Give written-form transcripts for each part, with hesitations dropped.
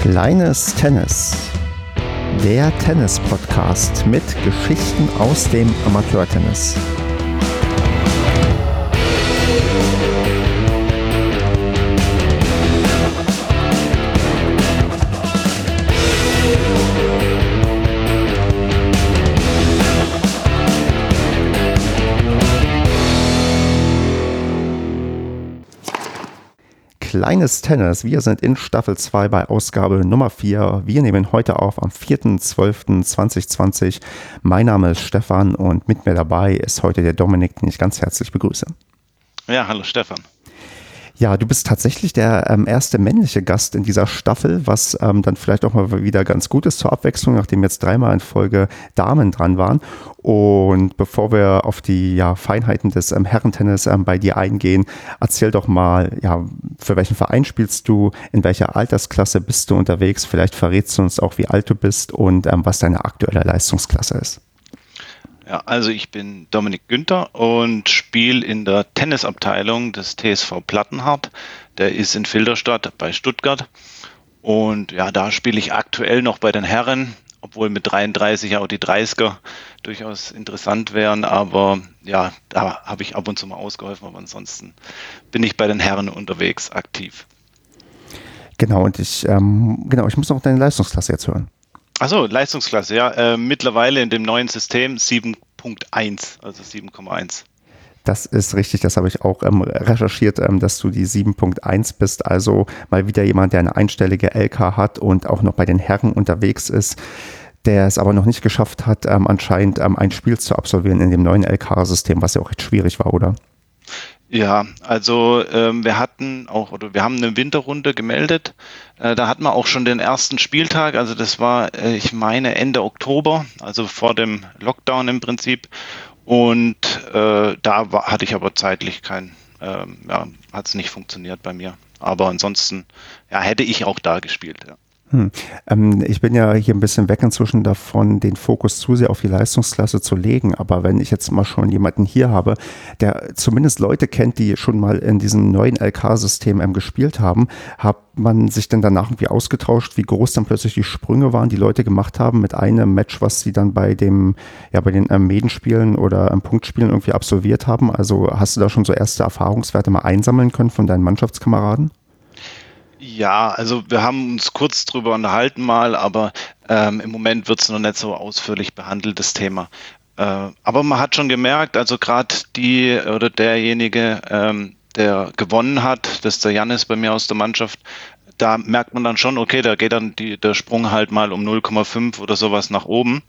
Kleines Tennis, der Tennis-Podcast mit Geschichten aus dem Amateurtennis. Kleines Tennis, wir sind in Staffel 2 bei Ausgabe Nummer 4. Wir nehmen heute auf am 4.12.2020. Mein Name ist Stefan und mit mir dabei ist heute der Dominik, den ich ganz herzlich begrüße. Ja, hallo Stefan. Ja, du bist tatsächlich der erste männliche Gast in dieser Staffel, was dann vielleicht auch mal wieder ganz gut ist zur Abwechslung, nachdem jetzt dreimal in Folge Damen dran waren. Und bevor wir auf die Feinheiten des Herrentennis bei dir eingehen, erzähl doch mal, für welchen Verein spielst du, in welcher Altersklasse bist du unterwegs, vielleicht verrätst du uns auch, wie alt du bist und was deine aktuelle Leistungsklasse ist. Ja, also ich bin Dominik Günther und spiele in der Tennisabteilung des TSV Plattenhardt. Der ist in Filderstadt bei Stuttgart. Und ja, da spiele ich aktuell noch bei den Herren, obwohl mit 33 auch die 30er durchaus interessant wären. Aber ja, da habe ich ab und zu mal ausgeholfen, aber ansonsten bin ich bei den Herren unterwegs aktiv. Genau, und ich muss noch deine Leistungsklasse jetzt hören. Achso, Leistungsklasse, ja. Mittlerweile in dem neuen System 7.1, also 7,1. Das ist richtig, das habe ich auch recherchiert, dass du die 7.1 bist, also mal wieder jemand, der eine einstellige LK hat und auch noch bei den Herren unterwegs ist, der es aber noch nicht geschafft hat, anscheinend ein Spiel zu absolvieren in dem neuen LK-System, was ja auch recht schwierig war, oder? Ja, also wir haben eine Winterrunde gemeldet. Da hatten wir auch schon den ersten Spieltag. Also das war, ich meine, Ende Oktober, also vor dem Lockdown im Prinzip. Und hatte ich aber zeitlich hat es nicht funktioniert bei mir. Aber ansonsten, hätte ich auch da gespielt, ja. Ich bin ja hier ein bisschen weg inzwischen davon, den Fokus zu sehr auf die Leistungsklasse zu legen. Aber wenn ich jetzt mal schon jemanden hier habe, der zumindest Leute kennt, die schon mal in diesem neuen LK-System gespielt haben, hat man sich denn danach irgendwie ausgetauscht, wie groß dann plötzlich die Sprünge waren, die Leute gemacht haben mit einem Match, was sie dann bei den Medenspielen oder Punktspielen irgendwie absolviert haben? Also hast du da schon so erste Erfahrungswerte mal einsammeln können von deinen Mannschaftskameraden? Ja, also wir haben uns kurz drüber unterhalten mal, aber im Moment wird es noch nicht so ausführlich behandelt, das Thema. Aber man hat schon gemerkt, also gerade die oder derjenige, der gewonnen hat, das ist der Jannis bei mir aus der Mannschaft, da merkt man dann schon, okay, da geht dann der Sprung halt mal um 0,5 oder sowas nach oben.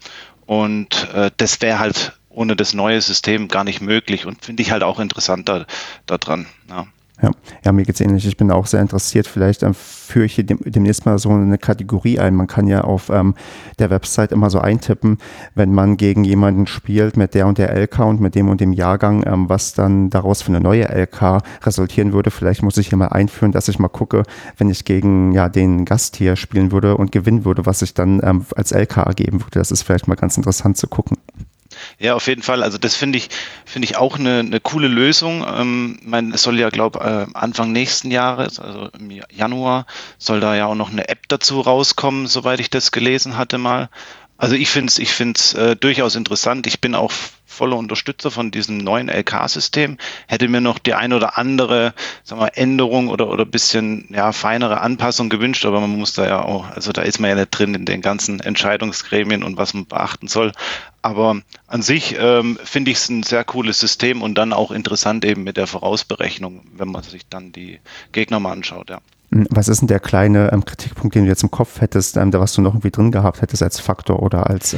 Und das wäre halt ohne das neue System gar nicht möglich und finde ich halt auch interessanter daran. Ja. Ja, mir geht's ähnlich. Ich bin auch sehr interessiert. Vielleicht führe ich hier demnächst mal so eine Kategorie ein. Man kann ja auf der Website immer so eintippen, wenn man gegen jemanden spielt mit der und der LK und mit dem Jahrgang, was dann daraus für eine neue LK resultieren würde. Vielleicht muss ich hier mal einführen, dass ich mal gucke, wenn ich gegen den Gast hier spielen würde und gewinnen würde, was ich dann als LK ergeben würde. Das ist vielleicht mal ganz interessant zu gucken. Ja, auf jeden Fall. Also das finde ich auch eine coole Lösung. Es soll ja, Anfang nächsten Jahres, also im Januar, soll da ja auch noch eine App dazu rauskommen, soweit ich das gelesen hatte mal. Also ich finde es durchaus interessant. Ich bin auch voller Unterstützer von diesem neuen LK-System. Hätte mir noch die ein oder andere, Änderung oder ein bisschen feinere Anpassung gewünscht, aber man muss da ja auch, also da ist man ja nicht drin in den ganzen Entscheidungsgremien und was man beachten soll. Aber an sich finde ich es ein sehr cooles System und dann auch interessant eben mit der Vorausberechnung, wenn man sich dann die Gegner mal anschaut, ja. Was ist denn der kleine Kritikpunkt, den du jetzt im Kopf hättest, was du noch irgendwie drin gehabt hättest als Faktor oder als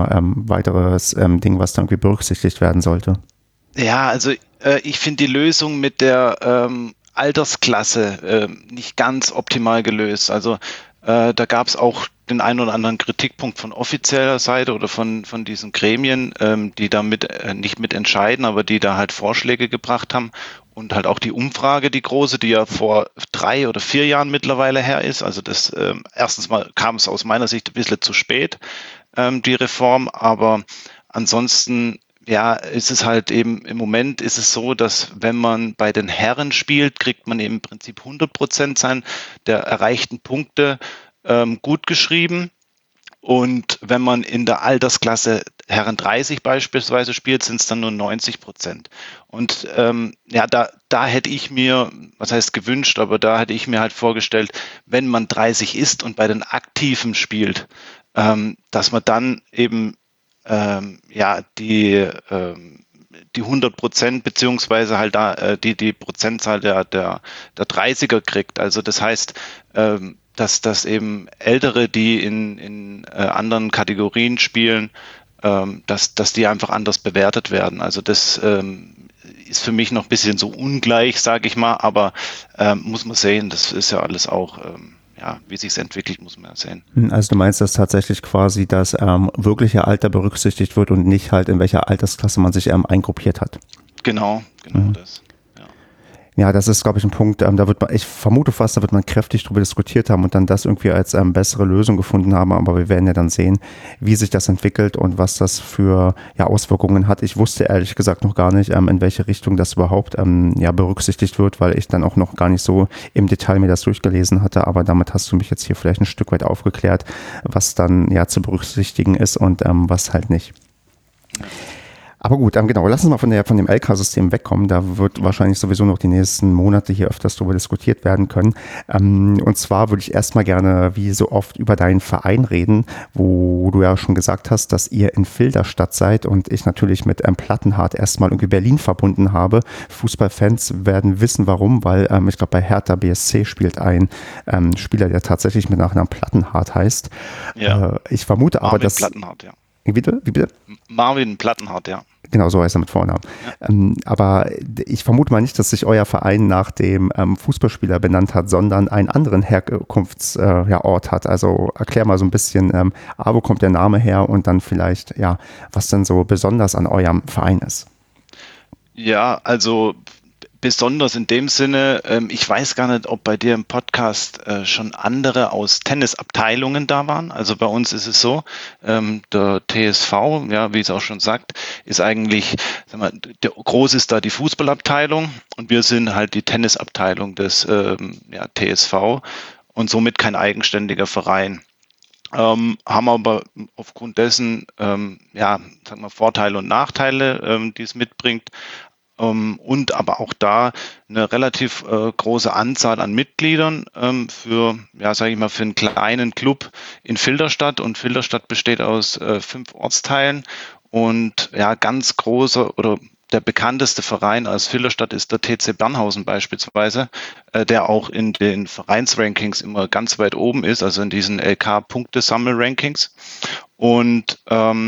weiteres Ding, was da irgendwie berücksichtigt werden sollte? Ja, also ich finde die Lösung mit der Altersklasse nicht ganz optimal gelöst. Also da gab es auch den einen oder anderen Kritikpunkt von offizieller Seite oder von diesen Gremien, die da nicht mit entscheiden, aber die da halt Vorschläge gebracht haben. Und halt auch die Umfrage, die große, die ja vor 3 oder 4 Jahren mittlerweile her ist. Also das erstens mal kam es aus meiner Sicht ein bisschen zu spät, die Reform. Aber ansonsten ist es halt eben, im Moment ist es so, dass wenn man bei den Herren spielt, kriegt man eben im Prinzip 100% der erreichten Punkte gut geschrieben. Und wenn man in der Altersklasse Herren 30 beispielsweise spielt, sind es dann nur 90%. Und da hätte ich mir, was heißt gewünscht, aber da hätte ich mir halt vorgestellt, wenn man 30 ist und bei den Aktiven spielt, dass man dann eben die 100% beziehungsweise halt da die Prozentzahl der 30er kriegt. Also das heißt, dass eben Ältere, die in anderen Kategorien spielen, dass die einfach anders bewertet werden. Also das ist für mich noch ein bisschen so ungleich, sage ich mal, aber muss man sehen, das ist ja alles auch, wie sich es entwickelt, muss man ja sehen. Also du meinst, dass tatsächlich quasi das wirkliche Alter berücksichtigt wird und nicht halt in welcher Altersklasse man sich eingruppiert hat. Genau das. Ja, das ist, glaube ich, ein Punkt, ich vermute fast, da wird man kräftig drüber diskutiert haben und dann das irgendwie als bessere Lösung gefunden haben, aber wir werden ja dann sehen, wie sich das entwickelt und was das für Auswirkungen hat. Ich wusste ehrlich gesagt noch gar nicht, in welche Richtung das überhaupt berücksichtigt wird, weil ich dann auch noch gar nicht so im Detail mir das durchgelesen hatte, aber damit hast du mich jetzt hier vielleicht ein Stück weit aufgeklärt, was dann zu berücksichtigen ist und was halt nicht. Aber gut, genau, lass uns mal von dem LK-System wegkommen. Da wird wahrscheinlich sowieso noch die nächsten Monate hier öfters darüber diskutiert werden können. Und zwar würde ich erstmal gerne, wie so oft, über deinen Verein reden, wo du ja schon gesagt hast, dass ihr in Filderstadt seid und ich natürlich mit Plattenhardt erstmal irgendwie Berlin verbunden habe. Fußballfans werden wissen, warum, weil ich glaube, bei Hertha BSC spielt ein Spieler, der tatsächlich mit Nachnamen Plattenhardt heißt. Ja. Ich vermute aber, dass... Plattenhardt, ja. Wie bitte? Marvin Plattenhardt, ja. Genau, so heißt er mit Vornamen. Ja. Aber ich vermute mal nicht, dass sich euer Verein nach dem Fußballspieler benannt hat, sondern einen anderen Herkunftsort hat. Also erklär mal so ein bisschen, wo kommt der Name her und dann vielleicht, was denn so besonders an eurem Verein ist. Ja, also besonders in dem Sinne, ich weiß gar nicht, ob bei dir im Podcast schon andere aus Tennisabteilungen da waren. Also bei uns ist es so, der TSV, ja, wie es auch schon sagt, ist eigentlich, groß ist da die Fußballabteilung und wir sind halt die Tennisabteilung des TSV und somit kein eigenständiger Verein. Haben aber aufgrund dessen Vorteile und Nachteile, die es mitbringt. Und aber auch da eine relativ große Anzahl an Mitgliedern für einen kleinen Club in Filderstadt. Und Filderstadt besteht aus 5 Ortsteilen und ganz großer oder der bekannteste Verein aus Filderstadt ist der TC Bernhausen beispielsweise, der auch in den Vereinsrankings immer ganz weit oben ist, also in diesen LK-Punktesammel-Rankings. Und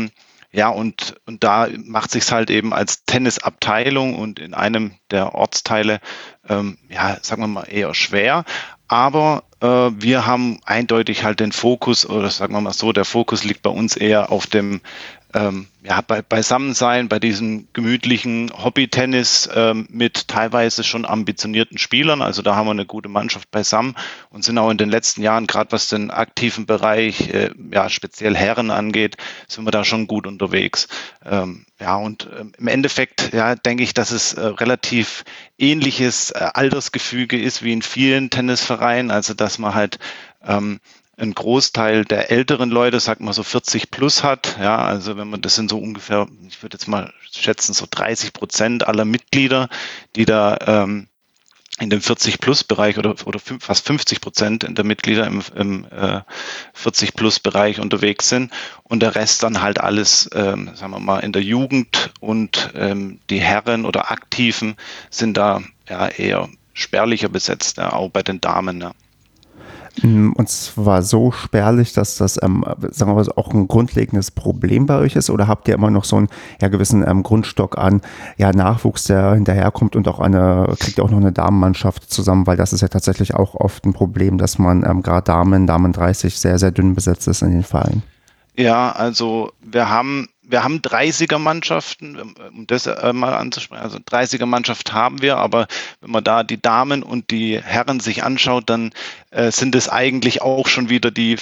und da macht sich's halt eben als Tennisabteilung und in einem der Ortsteile, sagen wir mal, eher schwer. Aber wir haben eindeutig halt den Fokus, oder sagen wir mal so, der Fokus liegt bei uns eher auf dem Beisammensein, bei diesem gemütlichen Hobby-Tennis mit teilweise schon ambitionierten Spielern. Also da haben wir eine gute Mannschaft beisammen und sind auch in den letzten Jahren, gerade was den aktiven Bereich, speziell Herren angeht, sind wir da schon gut unterwegs. Im Endeffekt, denke ich, dass es relativ ähnliches Altersgefüge ist wie in vielen Tennisvereinen. Also dass man halt ein Großteil der älteren Leute, sagt man so 40 plus hat. Ja, also wenn man, das sind so ungefähr, ich würde jetzt mal schätzen, so 30% aller Mitglieder, die da in dem 40-Plus-Bereich oder fast 50% der Mitglieder im 40-Plus-Bereich unterwegs sind und der Rest dann halt alles, sagen wir mal, in der Jugend und die Herren oder Aktiven sind da eher spärlicher besetzt, auch bei den Damen. Ja. Und zwar so spärlich, dass das, sagen wir mal, auch ein grundlegendes Problem bei euch ist? Oder habt ihr immer noch so einen gewissen Grundstock an Nachwuchs, der hinterherkommt und auch kriegt ihr auch noch eine Damenmannschaft zusammen? Weil das ist ja tatsächlich auch oft ein Problem, dass man gerade Damen 30 sehr, sehr dünn besetzt ist in den Vereinen. Ja, also wir haben 30er-Mannschaften, um das mal anzusprechen. Also 30er-Mannschaft haben wir, aber wenn man da die Damen und die Herren sich anschaut, dann sind es eigentlich auch schon wieder die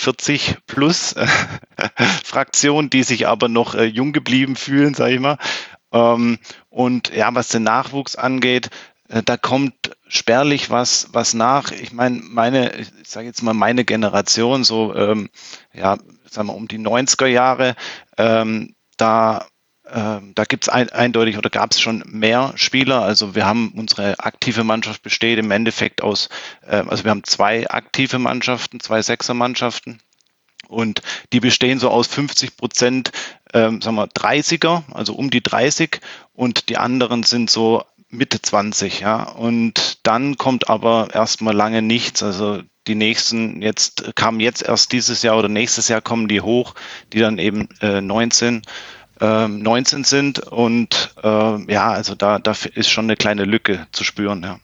40-Plus-Fraktion, die sich aber noch jung geblieben fühlen, sage ich mal. Und was den Nachwuchs angeht, Da kommt spärlich was nach. Ich meine, ich sage jetzt mal meine Generation, so ja, sagen wir um die 90er Jahre, da gibt es eindeutig oder gab es schon mehr Spieler. Also wir haben unsere aktive Mannschaft besteht im Endeffekt aus, also wir haben 2 aktive Mannschaften, 2 Sechsermannschaften. Und die bestehen so aus 50%, sagen wir 30er, also um die 30, und die anderen sind so Mitte 20, ja. Und dann kommt aber erstmal lange nichts. Also die nächsten kamen jetzt erst dieses Jahr oder nächstes Jahr kommen die hoch, die dann eben 19 sind. Und ja, also da ist schon eine kleine Lücke zu spüren, ja.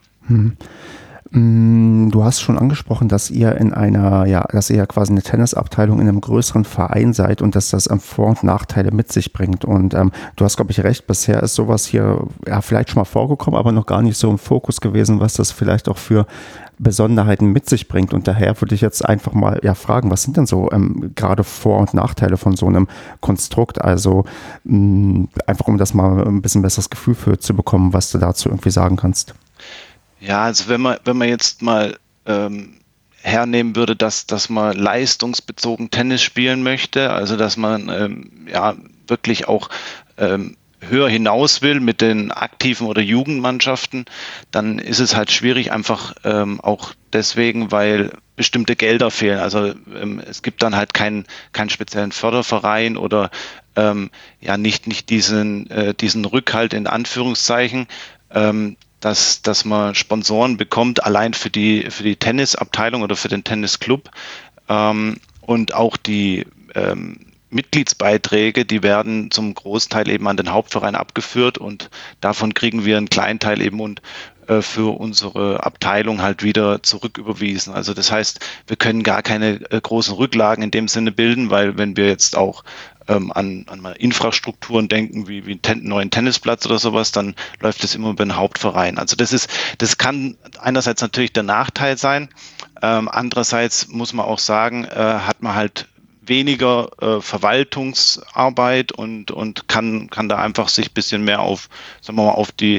Du hast schon angesprochen, dass ihr dass ihr quasi eine Tennisabteilung in einem größeren Verein seid und dass das Vor- und Nachteile mit sich bringt. Und du hast, glaube ich, recht, bisher ist sowas hier ja vielleicht schon mal vorgekommen, aber noch gar nicht so im Fokus gewesen, was das vielleicht auch für Besonderheiten mit sich bringt. Und daher würde ich jetzt einfach mal fragen, was sind denn so gerade Vor- und Nachteile von so einem Konstrukt? Also einfach, um das mal ein bisschen besseres Gefühl für zu bekommen, was du dazu irgendwie sagen kannst. Ja, also wenn man jetzt mal hernehmen würde, dass man leistungsbezogen Tennis spielen möchte, also dass man ja wirklich auch höher hinaus will mit den aktiven oder Jugendmannschaften, dann ist es halt schwierig, einfach auch deswegen, weil bestimmte Gelder fehlen. Also es gibt dann halt keinen speziellen Förderverein oder ja nicht diesen Rückhalt in Anführungszeichen. Dass man Sponsoren bekommt, allein für die Tennisabteilung oder für den Tennisclub. Und auch die Mitgliedsbeiträge, die werden zum Großteil eben an den Hauptverein abgeführt und davon kriegen wir einen kleinen Teil eben und für unsere Abteilung halt wieder zurücküberwiesen. Also das heißt, wir können gar keine großen Rücklagen in dem Sinne bilden, weil wenn wir jetzt auch an mal Infrastrukturen denken, wie einen neuen Tennisplatz oder sowas, dann läuft es immer über den Hauptverein. Also das kann einerseits natürlich der Nachteil sein, andererseits muss man auch sagen, hat man halt weniger Verwaltungsarbeit und kann da einfach sich ein bisschen mehr sagen wir mal, auf die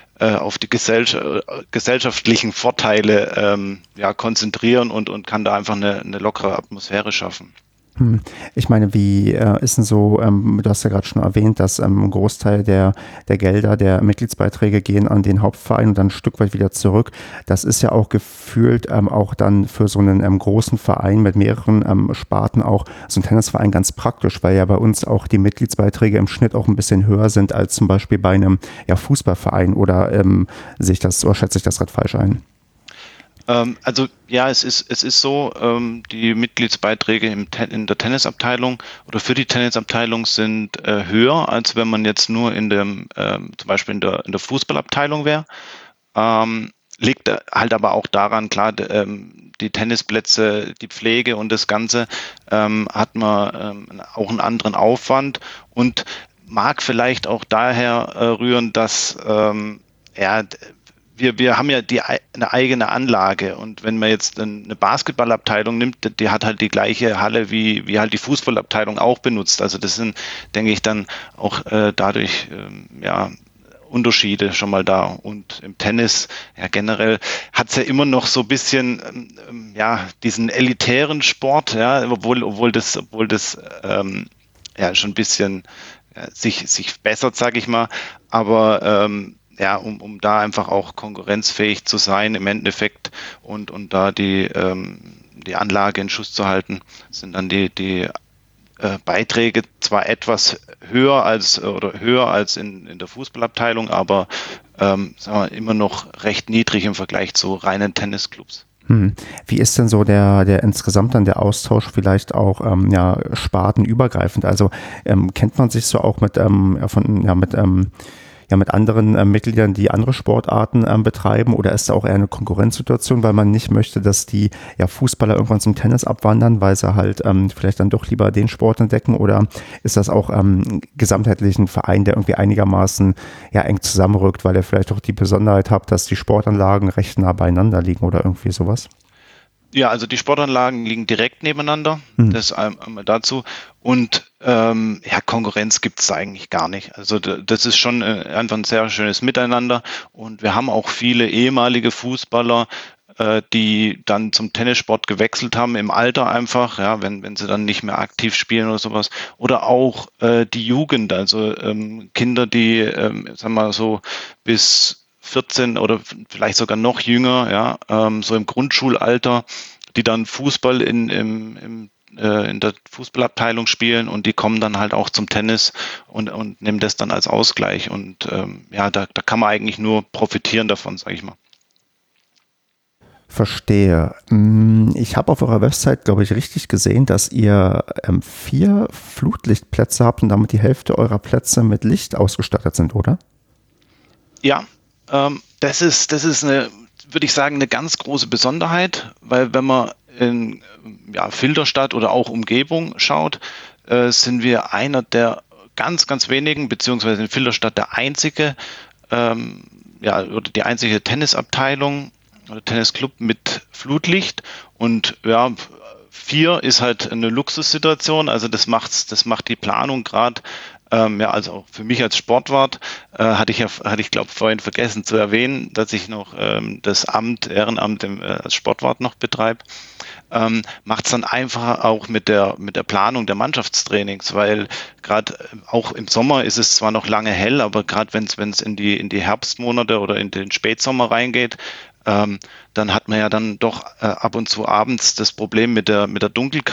gesellschaftlichen Vorteile konzentrieren und kann da einfach eine lockere Atmosphäre schaffen. Ich meine, wie ist denn so, du hast ja gerade schon erwähnt, dass ein Großteil der Gelder, der Mitgliedsbeiträge gehen an den Hauptverein und dann ein Stück weit wieder zurück. Das ist ja auch gefühlt auch dann für so einen großen Verein mit mehreren Sparten auch so ein Tennisverein ganz praktisch, weil ja bei uns auch die Mitgliedsbeiträge im Schnitt auch ein bisschen höher sind als zum Beispiel bei einem Fußballverein oder schätze ich das gerade falsch ein? Also ja, es ist so, die Mitgliedsbeiträge in der Tennisabteilung oder für die Tennisabteilung sind höher, als wenn man jetzt nur zum Beispiel in der Fußballabteilung wäre. Liegt halt aber auch daran, klar, die Tennisplätze, die Pflege und das Ganze hat man auch einen anderen Aufwand und mag vielleicht auch daher rühren, dass wir haben ja eine eigene Anlage und wenn man jetzt eine Basketballabteilung nimmt, die hat halt die gleiche Halle wie halt die Fußballabteilung auch benutzt. Also das sind, denke ich, dann auch dadurch Unterschiede schon mal da. Und im Tennis, ja generell, hat es ja immer noch so ein bisschen diesen elitären Sport, ja, obwohl das schon ein bisschen sich bessert, sage ich mal. Aber um da einfach auch konkurrenzfähig zu sein im Endeffekt und da die Anlage in Schuss zu halten, sind dann die Beiträge zwar etwas höher als in der Fußballabteilung, aber sagen wir, immer noch recht niedrig im Vergleich zu reinen Tennisclubs. Wie ist denn so der insgesamt dann der Austausch vielleicht auch spartenübergreifend? Also kennt man sich so auch mit anderen Mitgliedern, die andere Sportarten betreiben, oder ist da auch eher eine Konkurrenzsituation, weil man nicht möchte, dass die Fußballer irgendwann zum Tennis abwandern, weil sie halt vielleicht dann doch lieber den Sport entdecken, oder ist das auch gesamtheitlich ein Verein, der irgendwie einigermaßen eng zusammenrückt, weil er vielleicht auch die Besonderheit hat, dass die Sportanlagen recht nah beieinander liegen oder irgendwie sowas? Ja, also die Sportanlagen liegen direkt nebeneinander. Hm. Das einmal dazu. Und ja, Konkurrenz gibt es eigentlich gar nicht. Also das ist schon einfach ein sehr schönes Miteinander. Und wir haben auch viele ehemalige Fußballer, die dann zum Tennissport gewechselt haben im Alter einfach, ja, wenn sie dann nicht mehr aktiv spielen oder sowas. Oder auch die Jugend, also Kinder, die, sagen wir mal so, bis 14 oder vielleicht sogar noch jünger, ja, so im Grundschulalter, die dann Fußball in der Fußballabteilung spielen und die kommen dann halt auch zum Tennis und nehmen das dann als Ausgleich. Und ja, da kann man eigentlich nur profitieren davon, sage ich mal. Verstehe. Ich habe auf eurer Website, glaube ich, richtig gesehen, dass ihr 4 Flutlichtplätze habt und damit die Hälfte eurer Plätze mit Licht ausgestattet sind, oder? Ja, das ist eine, würde ich sagen, eine ganz große Besonderheit, weil wenn man in ja, Filderstadt oder auch Umgebung schaut, sind wir einer der ganz, ganz wenigen, beziehungsweise in Filderstadt der einzige, ähm, ja, oder die einzige Tennisabteilung oder Tennisclub mit Flutlicht. Und ja, 4 ist halt eine Luxussituation, also das macht die Planung gerade ja, also auch für mich als Sportwart hatte ich glaube vorhin vergessen zu erwähnen, dass ich noch das Ehrenamt als Sportwart noch betreibe. Macht es dann einfacher auch mit der Planung der Mannschaftstrainings, weil gerade auch im Sommer ist es zwar noch lange hell, aber gerade wenn es in die Herbstmonate oder in den Spätsommer reingeht, dann hat man ja dann doch ab und zu abends das Problem mit der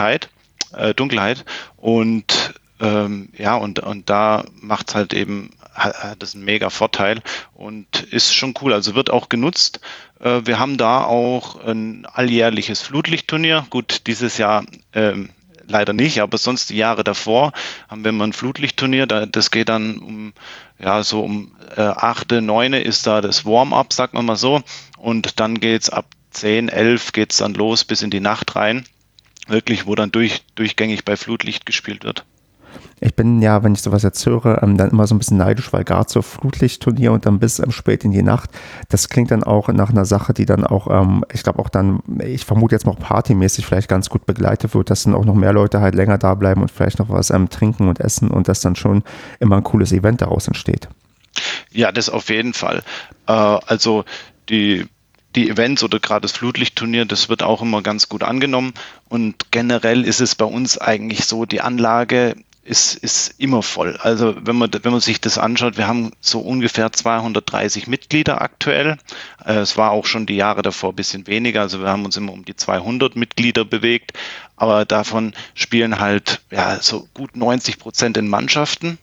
Dunkelheit und ja, und da macht es halt eben, hat das einen mega Vorteil und ist schon cool. Also wird auch genutzt. Wir haben da auch ein alljährliches Flutlichtturnier. Gut, dieses Jahr leider nicht, aber sonst die Jahre davor haben wir immer ein Flutlichtturnier. Das geht dann ja, so um 8., 9. ist da das Warm-up, sagt man mal so. Und dann geht's ab 10, 11 geht's dann los bis in die Nacht rein. Wirklich, wo dann durchgängig bei Flutlicht gespielt wird. Ich bin ja, wenn ich sowas jetzt höre, dann immer so ein bisschen neidisch, weil gerade so Flutlichtturnier und dann bis spät in die Nacht, das klingt dann auch nach einer Sache, die dann auch, ich glaube auch dann, ich vermute jetzt mal auch partymäßig vielleicht ganz gut begleitet wird, dass dann auch noch mehr Leute halt länger da bleiben und vielleicht noch was trinken und essen und dass dann schon immer ein cooles Event daraus entsteht. Ja, das auf jeden Fall. Also die, die Events oder gerade das Flutlichtturnier, das wird auch immer ganz gut angenommen. Und generell ist es bei uns eigentlich so, die Anlage ist immer voll. Also wenn man sich das anschaut, wir haben so ungefähr 230 Mitglieder aktuell. Es war auch schon die Jahre davor ein bisschen weniger. Also wir haben uns immer um die 200 Mitglieder bewegt. Aber davon spielen halt ja so gut 90% in Mannschaften.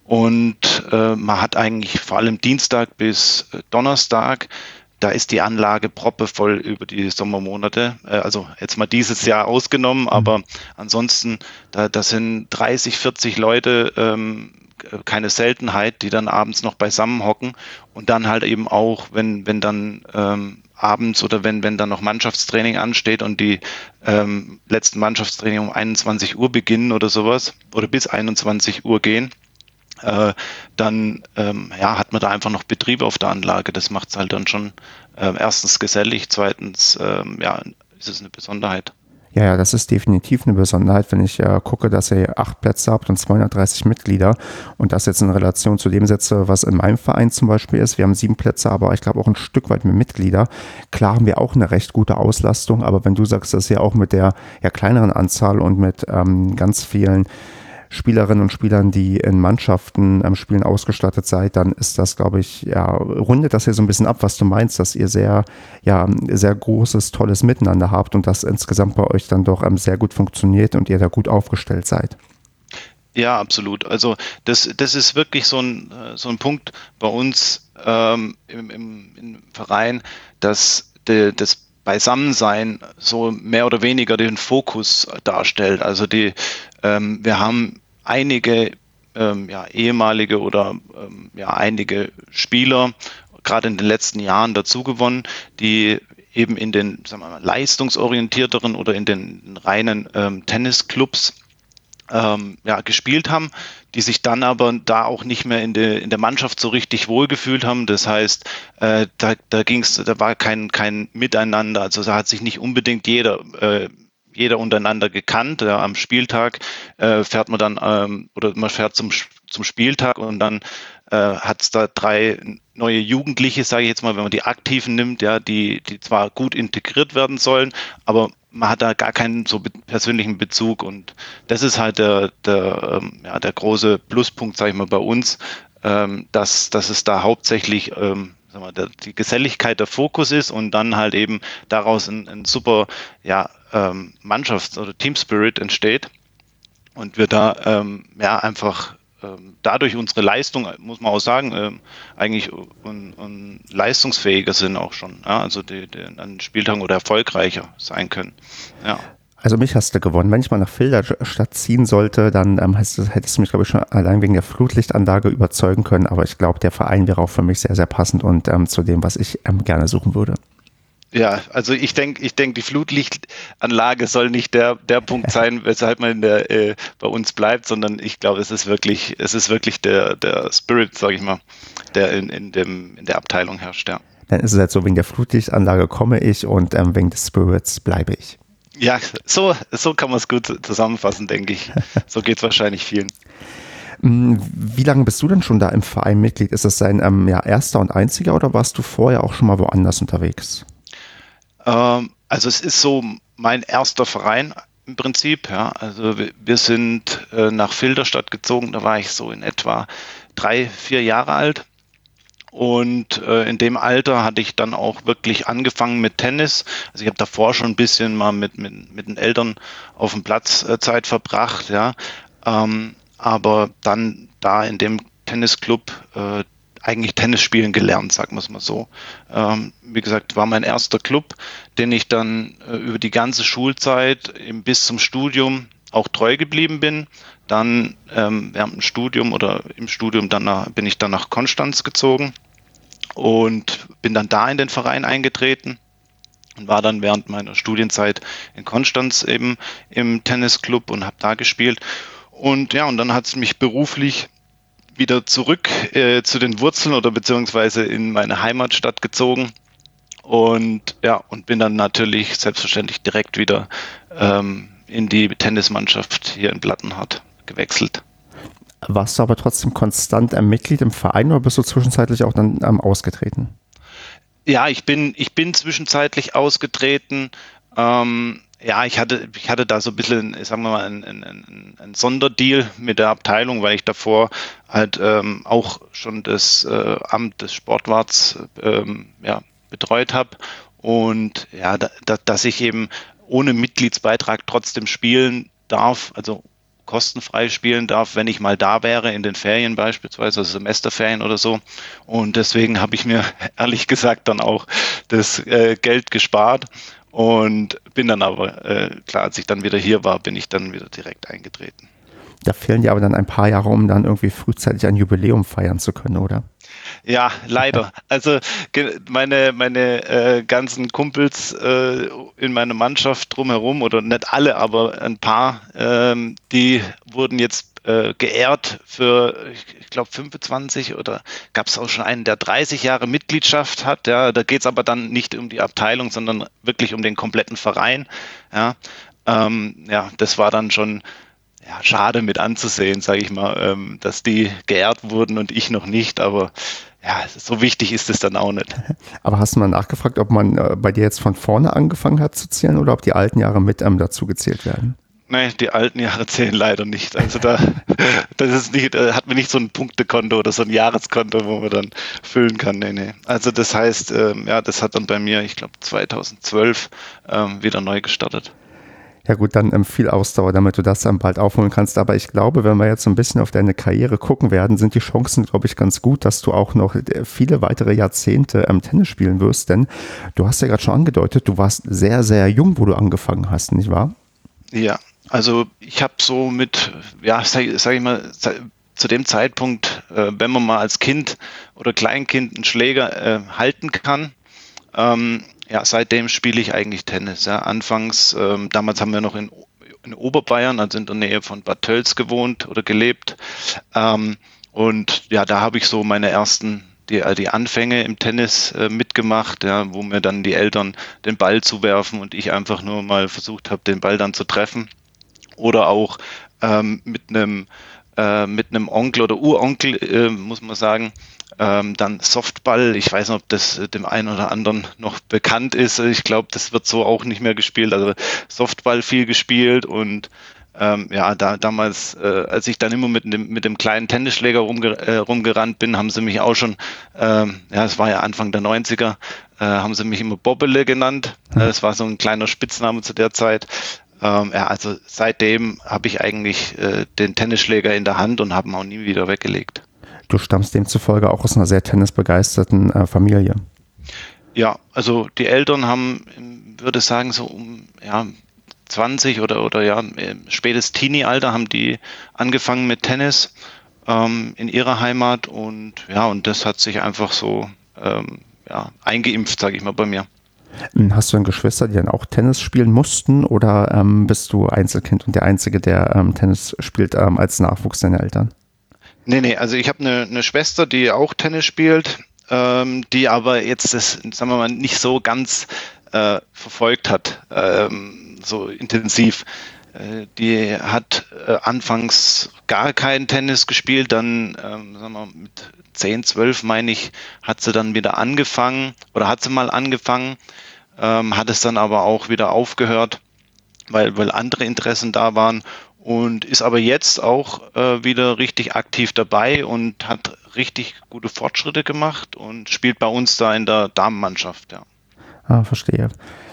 Und man hat eigentlich vor allem Dienstag bis Donnerstag, da ist die Anlage proppevoll über die Sommermonate. Also jetzt mal dieses Jahr ausgenommen, aber ansonsten, da sind 30, 40 Leute, keine Seltenheit, die dann abends noch beisammen hocken und dann halt eben auch, wenn dann abends oder wenn dann noch Mannschaftstraining ansteht und die letzten Mannschaftstraining um 21 Uhr beginnen oder sowas oder bis 21 Uhr gehen, dann ja, hat man da einfach noch Betrieb auf der Anlage. Das macht es halt dann schon erstens gesellig, zweitens ja, ist es eine Besonderheit. Ja, ja, das ist definitiv eine Besonderheit, wenn ich gucke, dass ihr 8 Plätze habt und 230 Mitglieder und das jetzt in Relation zu dem setze, was in meinem Verein zum Beispiel ist. Wir haben 7 Plätze, aber ich glaube auch ein Stück weit mehr Mitglieder. Klar haben wir auch eine recht gute Auslastung, aber wenn du sagst, dass ihr auch mit der ja, kleineren Anzahl und mit ganz vielen Spielerinnen und Spielern, die in Mannschaften Spielen ausgestattet seid, dann ist das, glaube ich, ja, rundet das hier so ein bisschen ab, was du meinst, dass ihr sehr, ja, sehr großes, tolles Miteinander habt und das insgesamt bei euch dann doch sehr gut funktioniert und ihr da gut aufgestellt seid. Ja, absolut. Also das ist wirklich so ein Punkt bei uns im Verein, dass das Beisammensein so mehr oder weniger den Fokus darstellt. Also wir haben einige ja, ehemalige oder ja, einige Spieler gerade in den letzten Jahren dazu gewonnen, die eben in den, sagen wir mal, leistungsorientierteren oder in den reinen Tennisclubs gespielt haben, die sich dann aber da auch nicht mehr in der Mannschaft so richtig wohlgefühlt haben. Das heißt, da war kein Miteinander, also da hat sich nicht unbedingt jeder untereinander gekannt. Ja, am Spieltag fährt man dann oder man fährt zum Spieltag und dann hat es da 3 neue Jugendliche, sage ich jetzt mal, wenn man die Aktiven nimmt, ja, die zwar gut integriert werden sollen, aber man hat da gar keinen so persönlichen Bezug und das ist halt der große Pluspunkt, sage ich mal, bei uns, dass es da hauptsächlich die Geselligkeit der Fokus ist und dann halt eben daraus ein super Mannschafts- oder Team-Spirit entsteht und wir da einfach dadurch unsere Leistung, muss man auch sagen, eigentlich leistungsfähiger sind auch schon, ja, also die an Spieltagen oder erfolgreicher sein können. Ja. Also mich hast du gewonnen. Wenn ich mal nach Filderstadt ziehen sollte, dann hättest du mich, glaube ich, schon allein wegen der Flutlichtanlage überzeugen können. Aber ich glaube, der Verein wäre auch für mich sehr, sehr passend und zu dem, was ich gerne suchen würde. Ja, also ich denke, die Flutlichtanlage soll nicht der Punkt sein, weshalb man bei uns bleibt, sondern ich glaube, es ist wirklich der Spirit, sage ich mal, der in der Abteilung herrscht, ja. Dann ist es halt so, wegen der Flutlichtanlage komme ich und wegen des Spirits bleibe ich. Ja, so kann man es gut zusammenfassen, denke ich. So geht es wahrscheinlich vielen. Wie lange bist du denn schon da im Verein Mitglied? Ist das dein erster und einziger oder warst du vorher auch schon mal woanders unterwegs? Also es ist so mein erster Verein im Prinzip. Ja. Also wir sind nach Filderstadt gezogen, da war ich so in etwa 3, 4 Jahre alt. Und in dem Alter hatte ich dann auch wirklich angefangen mit Tennis. Also ich habe davor schon ein bisschen mal mit den Eltern auf dem Platz Zeit verbracht, ja. Aber dann da in dem Tennisclub eigentlich Tennis spielen gelernt, sagen wir es mal so. Wie gesagt, war mein erster Club, den ich dann über die ganze Schulzeit bis zum Studium auch treu geblieben bin. Dann während dem Studium oder im Studium bin ich dann nach Konstanz gezogen und bin dann da in den Verein eingetreten und war dann während meiner Studienzeit in Konstanz eben im Tennisclub und habe da gespielt. Und ja, und dann hat es mich beruflich wieder zurück zu den Wurzeln oder beziehungsweise in meine Heimatstadt gezogen. Und ja, und bin dann natürlich selbstverständlich direkt wieder in die Tennismannschaft hier in Plattenhardt gewechselt. Warst du aber trotzdem konstant Mitglied im Verein oder bist du zwischenzeitlich auch dann ausgetreten? Ja, ich bin zwischenzeitlich ausgetreten. Ich hatte da so ein bisschen, sagen wir mal, ein Sonderdeal mit der Abteilung, weil ich davor halt auch schon das Amt des Sportwarts betreut habe. Und ja, dass ich eben ohne Mitgliedsbeitrag trotzdem spielen darf, also kostenfrei spielen darf, wenn ich mal da wäre, in den Ferien beispielsweise, also Semesterferien oder so. Und deswegen habe ich mir ehrlich gesagt dann auch das Geld gespart und bin dann aber, klar, als ich dann wieder hier war, bin ich dann wieder direkt eingetreten. Da fehlen dir aber dann ein paar Jahre, um dann irgendwie frühzeitig ein Jubiläum feiern zu können, oder? Ja, leider. Also meine ganzen Kumpels in meiner Mannschaft drumherum, oder nicht alle, aber ein paar, die wurden jetzt geehrt für, ich glaube, 25 oder gab es auch schon einen, der 30 Jahre Mitgliedschaft hat. Ja, da geht es aber dann nicht um die Abteilung, sondern wirklich um den kompletten Verein. Ja, das war dann schon schade mit anzusehen, sage ich mal, dass die geehrt wurden und ich noch nicht, aber ja, so wichtig ist es dann auch nicht. Aber hast du mal nachgefragt, ob man bei dir jetzt von vorne angefangen hat zu zählen oder ob die alten Jahre mit dazu gezählt werden? Nee, die alten Jahre zählen leider nicht. Also das ist nicht, hat man nicht so ein Punktekonto oder so ein Jahreskonto, wo man dann füllen kann. Nee. Also das heißt, das hat dann bei mir, ich glaube 2012 wieder neu gestartet. Ja gut, dann viel Ausdauer, damit du das dann bald aufholen kannst. Aber ich glaube, wenn wir jetzt so ein bisschen auf deine Karriere gucken werden, sind die Chancen, glaube ich, ganz gut, dass du auch noch viele weitere Jahrzehnte Tennis spielen wirst. Denn du hast ja gerade schon angedeutet, du warst sehr, sehr jung, wo du angefangen hast, nicht wahr? Ja, also ich habe so mit, sag ich mal, zu dem Zeitpunkt, wenn man mal als Kind oder Kleinkind einen Schläger halten kann, seitdem spiele ich eigentlich Tennis. Ja. Anfangs, damals haben wir noch in in Oberbayern, also in der Nähe von Bad Tölz gewohnt oder gelebt. Und ja, da habe ich so meine ersten die Anfänge im Tennis mitgemacht, ja, wo mir dann die Eltern den Ball zuwerfen und ich einfach nur mal versucht habe, den Ball dann zu treffen. Oder auch mit einem Onkel oder Uronkel, muss man sagen, dann Softball. Ich weiß nicht, ob das dem einen oder anderen noch bekannt ist. Ich glaube, das wird so auch nicht mehr gespielt. Also Softball viel gespielt und ja, damals, als ich dann immer mit dem kleinen Tennisschläger rumgerannt bin, haben sie mich auch schon, ja, es war ja Anfang der 90er, haben sie mich immer Bobbele genannt. Das war so ein kleiner Spitzname zu der Zeit. Ja, also seitdem habe ich eigentlich den Tennisschläger in der Hand und habe ihn auch nie wieder weggelegt. Du stammst demzufolge auch aus einer sehr tennisbegeisterten Familie. Ja, also die Eltern haben, würde ich sagen, so ja, 20 oder ja, spätes Teenie-Alter haben die angefangen mit Tennis in ihrer Heimat und ja, und das hat sich einfach so ja, eingeimpft, sage ich mal, bei mir. Hast du dann Geschwister, die dann auch Tennis spielen mussten oder bist du Einzelkind und der Einzige, der Tennis spielt als Nachwuchs deiner Eltern? Nee, also ich habe eine Schwester, die auch Tennis spielt, die aber jetzt das, sagen wir mal, nicht so ganz verfolgt hat, so intensiv. Die hat anfangs gar keinen Tennis gespielt, dann sagen wir, mit 10, 12 meine ich, hat sie dann wieder angefangen oder hat sie mal angefangen, hat es dann aber auch wieder aufgehört, weil andere Interessen da waren und ist aber jetzt auch wieder richtig aktiv dabei und hat richtig gute Fortschritte gemacht und spielt bei uns da in der Damenmannschaft, ja. Ah, verstehe.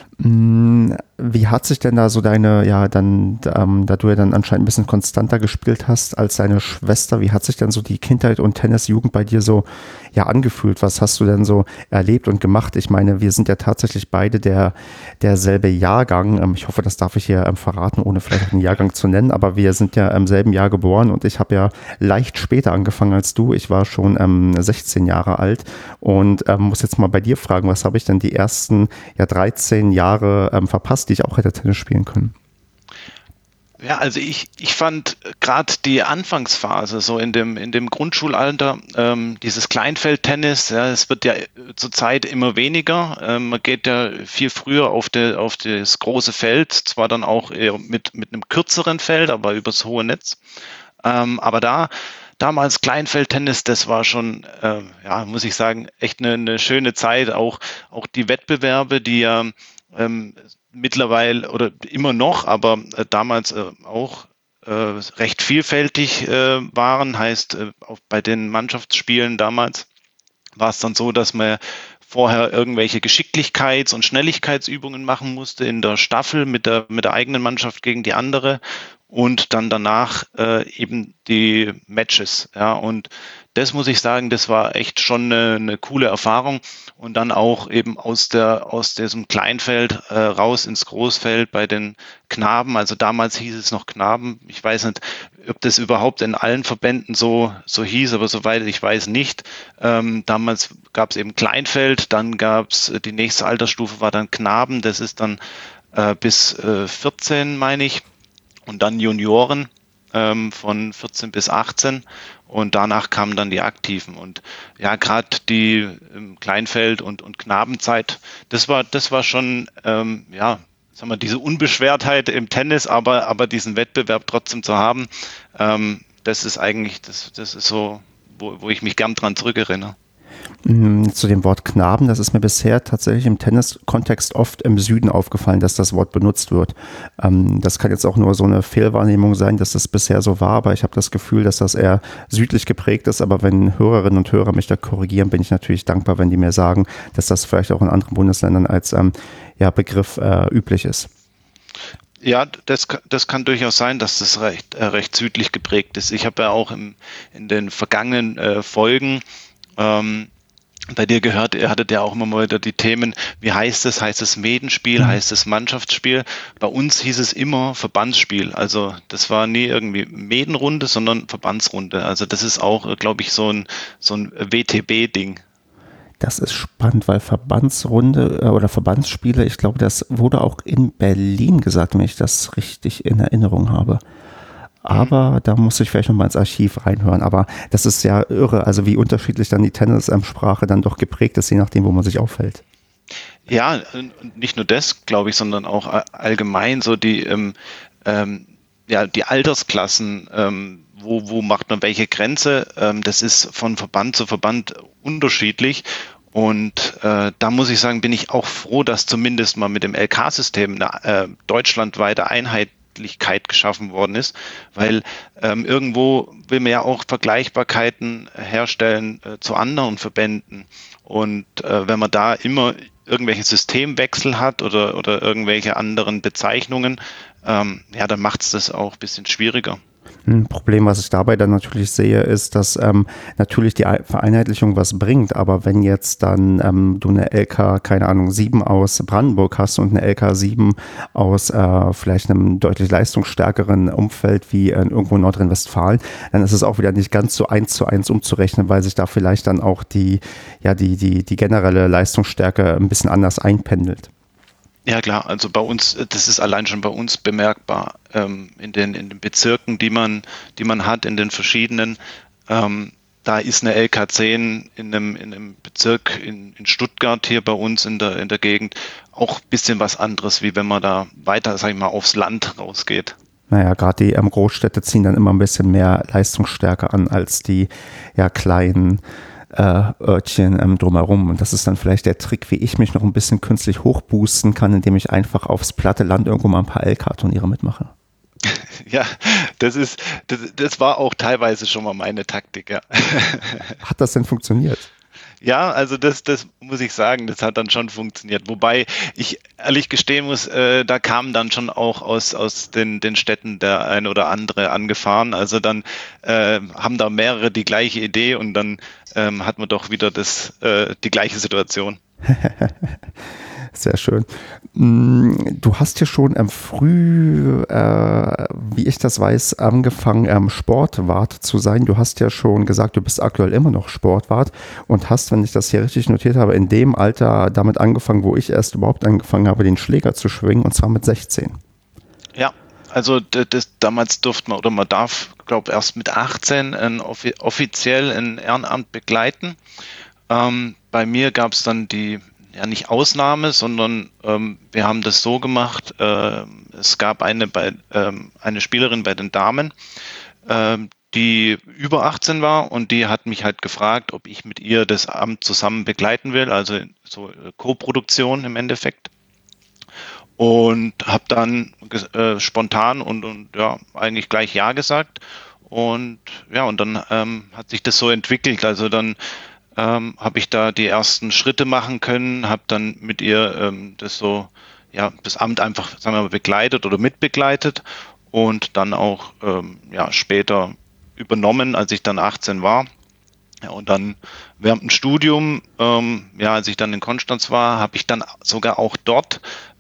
Wie hat sich denn da so deine, ja, dann, da du ja dann anscheinend ein bisschen konstanter gespielt hast als deine Schwester, wie hat sich denn so die Kindheit und Tennisjugend bei dir so, ja, angefühlt? Was hast du denn so erlebt und gemacht? Ich meine, wir sind ja tatsächlich beide derselbe Jahrgang. Ich hoffe, das darf ich hier verraten, ohne vielleicht auch einen Jahrgang zu nennen, aber wir sind ja im selben Jahr geboren und ich habe ja leicht später angefangen als du. Ich war schon 16 Jahre alt und muss jetzt mal bei dir fragen, was habe ich denn die ersten, ja, 13 Jahre verpasst, die ich auch hätte Tennis spielen können? Ja, also ich fand gerade die Anfangsphase, so in dem Grundschulalter, dieses Kleinfeldtennis, ja, es wird ja zurzeit immer weniger. Man geht ja viel früher auf das große Feld, zwar dann auch eher mit einem kürzeren Feld, aber übers hohe Netz. Aber damals Kleinfeldtennis, das war schon, ja, muss ich sagen, echt eine schöne Zeit. Auch die Wettbewerbe, die ja mittlerweile oder immer noch, aber damals auch recht vielfältig waren. Heißt, auch bei den Mannschaftsspielen damals war es dann so, dass man vorher irgendwelche Geschicklichkeits- und Schnelligkeitsübungen machen musste in der Staffel mit der eigenen Mannschaft gegen die andere und dann danach eben die Matches. Ja, und das muss ich sagen, das war echt schon eine coole Erfahrung. Und dann auch eben aus diesem Kleinfeld raus ins Großfeld bei den Knaben. Also damals hieß es noch Knaben. Ich weiß nicht, ob das überhaupt in allen Verbänden so hieß, aber soweit ich weiß nicht. Damals gab es eben Kleinfeld, dann gab es die nächste Altersstufe war dann Knaben. Das ist dann bis 14, meine ich. Und dann Junioren von 14 bis 18 und danach kamen dann die Aktiven und ja, gerade die Kleinfeld- und Knabenzeit, das war schon, ja, sagen wir, diese Unbeschwertheit im Tennis, aber diesen Wettbewerb trotzdem zu haben, das ist eigentlich, das ist so, wo ich mich gern dran zurückerinnere. Zu dem Wort Knaben, das ist mir bisher tatsächlich im Tennis-Kontext oft im Süden aufgefallen, dass das Wort benutzt wird. Das kann jetzt auch nur so eine Fehlwahrnehmung sein, dass das bisher so war, aber ich habe das Gefühl, dass das eher südlich geprägt ist. Aber wenn Hörerinnen und Hörer mich da korrigieren, bin ich natürlich dankbar, wenn die mir sagen, dass das vielleicht auch in anderen Bundesländern als ja, Begriff üblich ist. Ja, das kann durchaus sein, dass das recht südlich geprägt ist. Ich habe ja auch in den vergangenen Folgen bei dir gehört, ihr hattet ja auch immer mal wieder die Themen, wie heißt es? Heißt es Medenspiel? Heißt es Mannschaftsspiel? Bei uns hieß es immer Verbandsspiel. Also das war nie irgendwie Medenrunde, sondern Verbandsrunde. Also das ist auch, glaube ich, so ein WTB-Ding. Das ist spannend, weil Verbandsrunde oder Verbandsspiele, ich glaube, das wurde auch in Berlin gesagt, wenn ich das richtig in Erinnerung habe. Aber da muss ich vielleicht nochmal ins Archiv reinhören. Aber das ist ja irre, also wie unterschiedlich dann die Tennis-Sprache dann doch geprägt ist, je nachdem, wo man sich aufhält. Ja, nicht nur das, glaube ich, sondern auch allgemein so ja, die Altersklassen, wo macht man welche Grenze? Das ist von Verband zu Verband unterschiedlich. Und da muss ich sagen, bin ich auch froh, dass zumindest mal mit dem LK-System eine deutschlandweite Einheitlichkeit geschaffen worden ist, weil irgendwo will man ja auch Vergleichbarkeiten herstellen zu anderen Verbänden. Und wenn man da immer irgendwelche Systemwechsel hat oder irgendwelche anderen Bezeichnungen, ja, dann macht es das auch ein bisschen schwieriger. Ein Problem, was ich dabei dann natürlich sehe, ist, dass natürlich die Vereinheitlichung was bringt, aber wenn jetzt dann du eine LK, keine Ahnung, 7 aus Brandenburg hast und eine LK 7 aus vielleicht einem deutlich leistungsstärkeren Umfeld wie irgendwo in Nordrhein-Westfalen, dann ist es auch wieder nicht ganz so 1:1 umzurechnen, weil sich da vielleicht dann auch die generelle Leistungsstärke ein bisschen anders einpendelt. Ja klar, also bei uns, das ist allein schon bei uns bemerkbar, in den Bezirken, die man hat, in den verschiedenen, da ist eine LK10 in einem Bezirk in Stuttgart hier bei uns in der Gegend auch ein bisschen was anderes, wie wenn man da weiter, sag ich mal, aufs Land rausgeht. Naja, gerade die Großstädte ziehen dann immer ein bisschen mehr Leistungsstärke an als die kleinen Örtchen drumherum. Und das ist dann vielleicht der Trick, wie ich mich noch ein bisschen künstlich hochboosten kann, indem ich einfach aufs platte Land irgendwo mal ein paar LK-Turniere mitmache. Ja, das war auch teilweise schon mal meine Taktik, ja. Hat das denn funktioniert? Ja, also das muss ich sagen, das hat dann schon funktioniert. Wobei ich ehrlich gestehen muss, da kam dann schon auch aus den Städten der ein oder andere angefahren. Also dann haben da mehrere die gleiche Idee und dann hat man doch wieder die gleiche Situation. Sehr schön. Du hast ja schon früh, wie ich das weiß, angefangen, Sportwart zu sein. Du hast ja schon gesagt, du bist aktuell immer noch Sportwart und hast, wenn ich das hier richtig notiert habe, in dem Alter damit angefangen, wo ich erst überhaupt angefangen habe, den Schläger zu schwingen, und zwar mit 16. Ja, also damals durfte man oder man darf, glaube ich, erst mit 18 offiziell ein Ehrenamt begleiten. Bei mir gab es dann ja nicht Ausnahme, sondern wir haben das so gemacht, es gab eine Spielerin bei den Damen, die über 18 war und die hat mich halt gefragt, ob ich mit ihr das Amt zusammen begleiten will, also so Co-Produktion im Endeffekt. Und habe dann spontan und ja, eigentlich gleich Ja gesagt. Und ja, und dann hat sich das so entwickelt. Also dann habe ich da die ersten Schritte machen können, habe dann mit ihr das Amt einfach, sagen wir mal, begleitet oder mitbegleitet und dann auch später übernommen, als ich dann 18 war. Ja, und dann während dem Studium, als ich dann in Konstanz war, habe ich dann sogar auch dort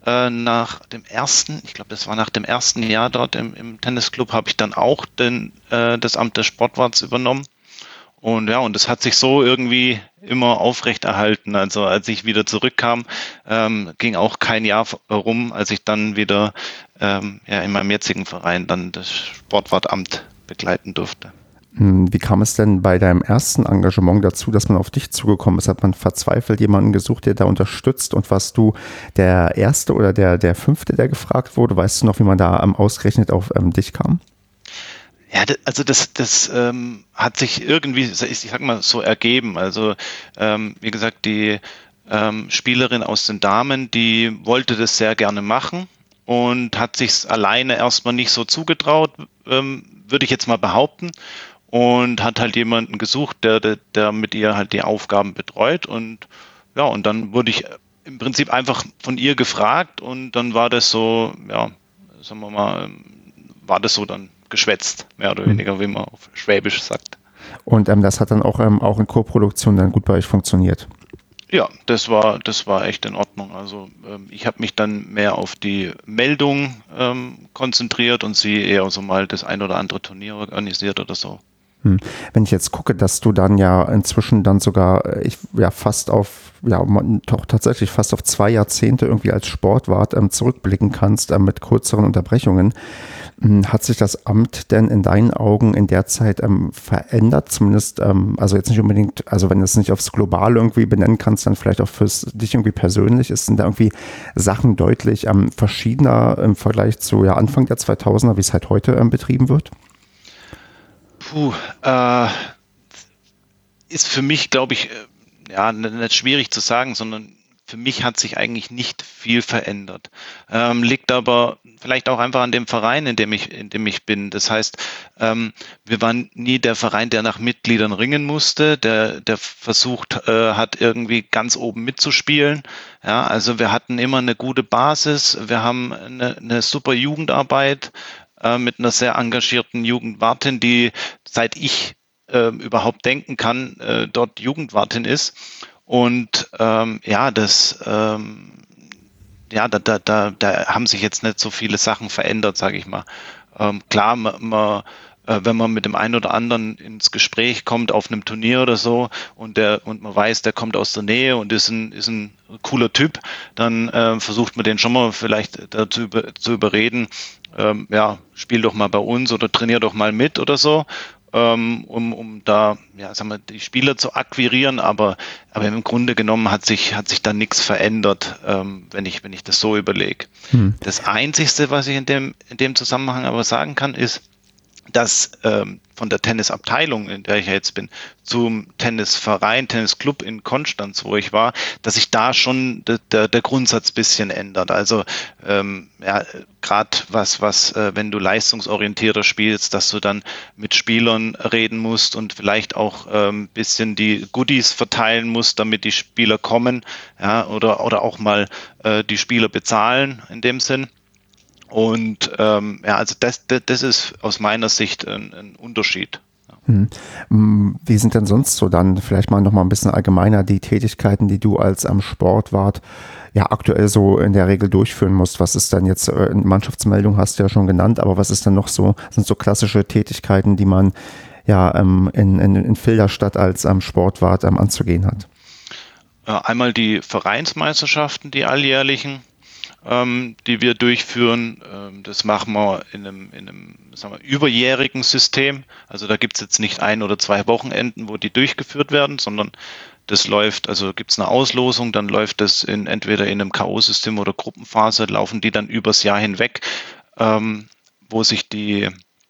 ich glaube, das war nach dem ersten Jahr dort im Tennisclub, habe ich dann auch das Amt des Sportwarts übernommen. Und ja, und das hat sich so irgendwie immer aufrechterhalten. Also als ich wieder zurückkam, ging auch kein Jahr rum, als ich dann wieder in meinem jetzigen Verein dann das Sportwartamt begleiten durfte. Wie kam es denn bei deinem ersten Engagement dazu, dass man auf dich zugekommen ist? Hat man verzweifelt jemanden gesucht, der da unterstützt? Und warst du der Erste oder der Fünfte, der gefragt wurde? Weißt du noch, wie man da ausgerechnet auf dich kam? Ja, das hat sich irgendwie, ich sag mal, so ergeben. Also wie gesagt, die Spielerin aus den Damen, die wollte das sehr gerne machen und hat sich alleine erstmal nicht so zugetraut, würde ich jetzt mal behaupten. Und hat halt jemanden gesucht, der mit ihr halt die Aufgaben betreut. Und ja, und dann wurde ich im Prinzip einfach von ihr gefragt und dann war das so, ja, sagen wir mal, war das so dann geschwätzt, mehr oder weniger, wie man auf Schwäbisch sagt. Und das hat dann auch in Co-Produktion dann gut bei euch funktioniert? Ja, das war echt in Ordnung. Also ich habe mich dann mehr auf die Meldung konzentriert und sie eher so mal das ein oder andere Turnier organisiert oder so. Wenn ich jetzt gucke, dass du dann ja inzwischen dann sogar doch tatsächlich fast auf 2 Jahrzehnte irgendwie als Sportwart zurückblicken kannst mit kürzeren Unterbrechungen, hat sich das Amt denn in deinen Augen in der Zeit verändert? Zumindest, also jetzt nicht unbedingt, also wenn du es nicht aufs Globale irgendwie benennen kannst, dann vielleicht auch für dich irgendwie persönlich. Sind da irgendwie Sachen deutlich verschiedener im Vergleich zu Anfang der 2000er, wie es halt heute betrieben wird? Ist für mich, glaube ich, nicht schwierig zu sagen, sondern für mich hat sich eigentlich nicht viel verändert. Liegt aber vielleicht auch einfach an dem Verein, in dem ich bin. Das heißt, wir waren nie der Verein, der nach Mitgliedern ringen musste, der versucht hat, irgendwie ganz oben mitzuspielen. Ja, also wir hatten immer eine gute Basis. Wir haben eine super Jugendarbeit mit einer sehr engagierten Jugendwartin, die seit ich überhaupt denken kann, dort Jugendwartin ist. Und da haben sich jetzt nicht so viele Sachen verändert, sage ich mal. Klar, wenn man mit dem einen oder anderen ins Gespräch kommt auf einem Turnier oder so und man weiß, der kommt aus der Nähe und ist ein cooler Typ, dann versucht man den schon mal vielleicht dazu zu überreden, spiel doch mal bei uns oder trainier doch mal mit oder so, um da, die Spieler zu akquirieren, aber im Grunde genommen hat sich da nichts verändert, wenn ich das so überlege. Das Einzigste, was ich in dem Zusammenhang aber sagen kann, ist, dass von der Tennisabteilung, in der ich jetzt bin, zum Tennisverein, Tennisclub in Konstanz, wo ich war, dass sich da schon der Grundsatz ein bisschen ändert. Also gerade wenn du leistungsorientierter spielst, dass du dann mit Spielern reden musst und vielleicht auch ein bisschen die Goodies verteilen musst, damit die Spieler kommen, oder auch mal die Spieler bezahlen in dem Sinn. Und also das ist aus meiner Sicht ein Unterschied. Wie sind denn sonst so dann, vielleicht mal noch mal ein bisschen allgemeiner, die Tätigkeiten, die du als Sportwart aktuell so in der Regel durchführen musst? Was ist dann jetzt, Mannschaftsmeldung hast du ja schon genannt, aber was ist dann noch so, sind so klassische Tätigkeiten, die man in Filderstadt als Sportwart anzugehen hat? Einmal die Vereinsmeisterschaften, die alljährlichen, die wir durchführen. Das machen wir in einem sagen wir, überjährigen System. Also da gibt es jetzt nicht 1 oder 2 Wochenenden, wo die durchgeführt werden, sondern das läuft, also gibt es eine Auslosung, dann läuft das entweder in einem K.O.-System oder Gruppenphase, laufen die dann übers Jahr hinweg, wo sich die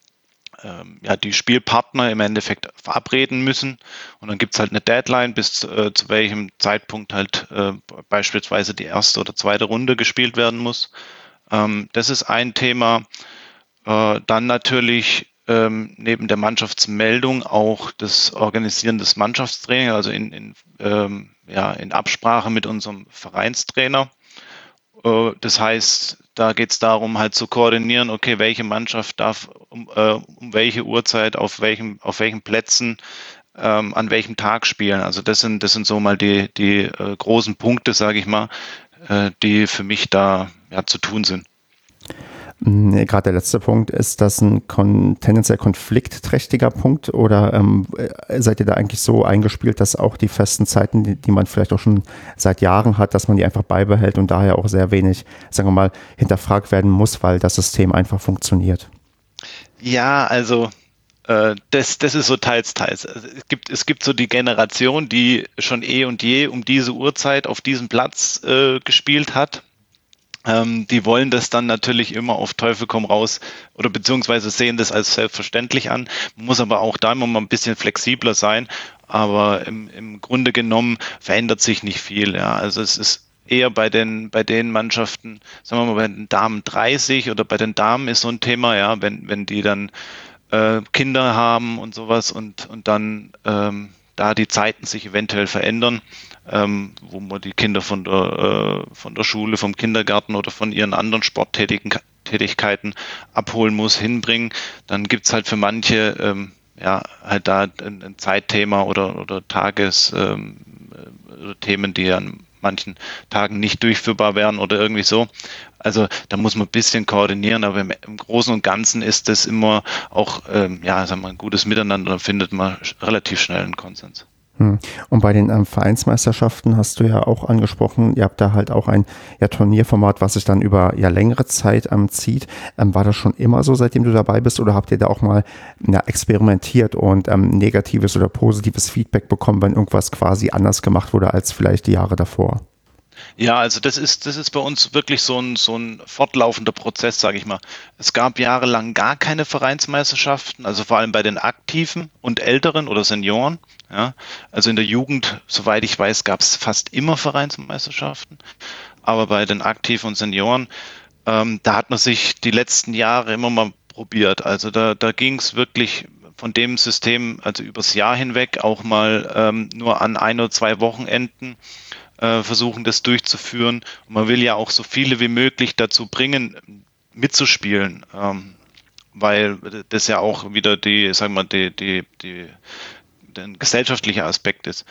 Spielpartner im Endeffekt verabreden müssen. Und dann gibt es halt eine Deadline, bis zu welchem Zeitpunkt halt beispielsweise die erste oder zweite Runde gespielt werden muss. Das ist ein Thema. Dann natürlich neben der Mannschaftsmeldung auch das Organisieren des Mannschaftstrainings, also in Absprache mit unserem Vereinstrainer. Das heißt, da geht es darum, halt zu koordinieren, okay, welche Mannschaft darf um welche Uhrzeit, auf welchen Plätzen, an welchem Tag spielen. Also das sind so mal die großen Punkte, sage ich mal, die für mich da zu tun sind. Nee, gerade der letzte Punkt, ist das ein tendenziell konfliktträchtiger Punkt oder seid ihr da eigentlich so eingespielt, dass auch die festen Zeiten, die man vielleicht auch schon seit Jahren hat, dass man die einfach beibehält und daher auch sehr wenig, sagen wir mal, hinterfragt werden muss, weil das System einfach funktioniert? Ja, also das ist so teils. Also es gibt so die Generation, die schon eh und je um diese Uhrzeit auf diesem Platz gespielt hat. Die wollen das dann natürlich immer auf Teufel komm raus oder beziehungsweise sehen das als selbstverständlich an. Man muss aber auch da immer mal ein bisschen flexibler sein. Aber im Grunde genommen verändert sich nicht viel. Ja. Also es ist eher bei den Mannschaften, sagen wir mal bei den Damen 30 oder bei den Damen ist so ein Thema, ja, wenn die dann Kinder haben und sowas und dann da die Zeiten sich eventuell verändern, wo man die Kinder von der Schule, vom Kindergarten oder von ihren anderen Sporttätigkeiten abholen muss, hinbringen, dann gibt es halt für manche halt da ein Zeitthema oder Tages oder Themen, die dann manchen Tagen nicht durchführbar wären oder irgendwie so. Also da muss man ein bisschen koordinieren, aber im Großen und Ganzen ist das immer auch sagen wir, ein gutes Miteinander, da findet man relativ schnell einen Konsens. Und bei den Vereinsmeisterschaften hast du ja auch angesprochen, ihr habt da halt auch ein Turnierformat, was sich dann über längere Zeit zieht. War das schon immer so, seitdem du dabei bist, oder habt ihr da auch mal experimentiert und negatives oder positives Feedback bekommen, wenn irgendwas quasi anders gemacht wurde als vielleicht die Jahre davor? Ja, also das ist bei uns wirklich so ein fortlaufender Prozess, sage ich mal. Es gab jahrelang gar keine Vereinsmeisterschaften, also vor allem bei den Aktiven und Älteren oder Senioren. Ja. Also in der Jugend, soweit ich weiß, gab es fast immer Vereinsmeisterschaften. Aber bei den Aktiven und Senioren, da hat man sich die letzten Jahre immer mal probiert. Also da ging es wirklich von dem System, also übers Jahr hinweg, auch mal nur an 1 oder 2 Wochenenden versuchen, das durchzuführen. Und man will ja auch so viele wie möglich dazu bringen, mitzuspielen, weil das ja auch wieder der gesellschaftliche Aspekt ist.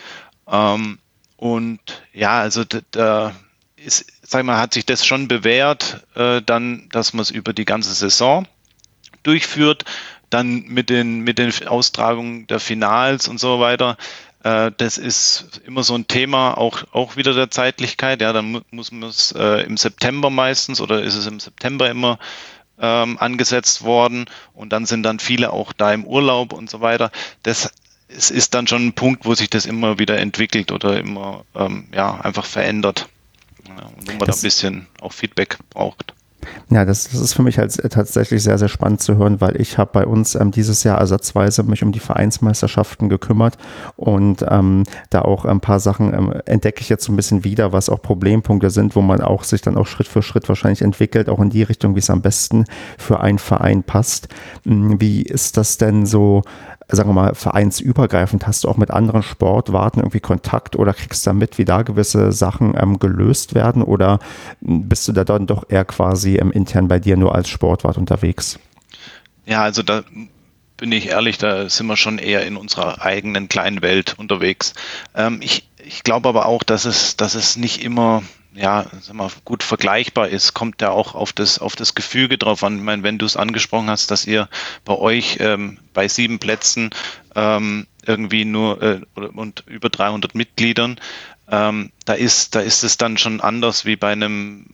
Und ja, also da ist, hat sich das schon bewährt, dann, dass man es über die ganze Saison durchführt, dann mit den Austragungen der Finals und so weiter. Das ist immer so ein Thema, auch wieder der Zeitlichkeit. Ja, dann muss man es im September meistens, oder ist es im September immer angesetzt worden, und dann sind dann viele auch da im Urlaub und so weiter. Es ist dann schon ein Punkt, wo sich das immer wieder entwickelt oder immer einfach verändert. Ja, und wo man da ein bisschen auch Feedback braucht. Ja, das ist für mich halt tatsächlich sehr, sehr spannend zu hören, weil ich habe bei uns dieses Jahr ersatzweise mich um die Vereinsmeisterschaften gekümmert und da auch ein paar Sachen entdecke ich jetzt so ein bisschen wieder, was auch Problempunkte sind, wo man auch sich dann auch Schritt für Schritt wahrscheinlich entwickelt, auch in die Richtung, wie es am besten für einen Verein passt. Wie ist das denn so, sagen wir mal, vereinsübergreifend? Hast du auch mit anderen Sportwarten irgendwie Kontakt oder kriegst du da mit, wie da gewisse Sachen gelöst werden, oder bist du da dann doch eher quasi intern bei dir nur als Sportwart unterwegs? Ja, also da bin ich ehrlich, da sind wir schon eher in unserer eigenen kleinen Welt unterwegs. Ich glaube aber auch, dass es nicht immer gut vergleichbar ist. Kommt ja auch auf das Gefüge drauf an. Ich meine, wenn du es angesprochen hast, dass ihr bei euch bei 7 Plätzen irgendwie nur und über 300 Mitgliedern, da ist es dann schon anders wie bei einem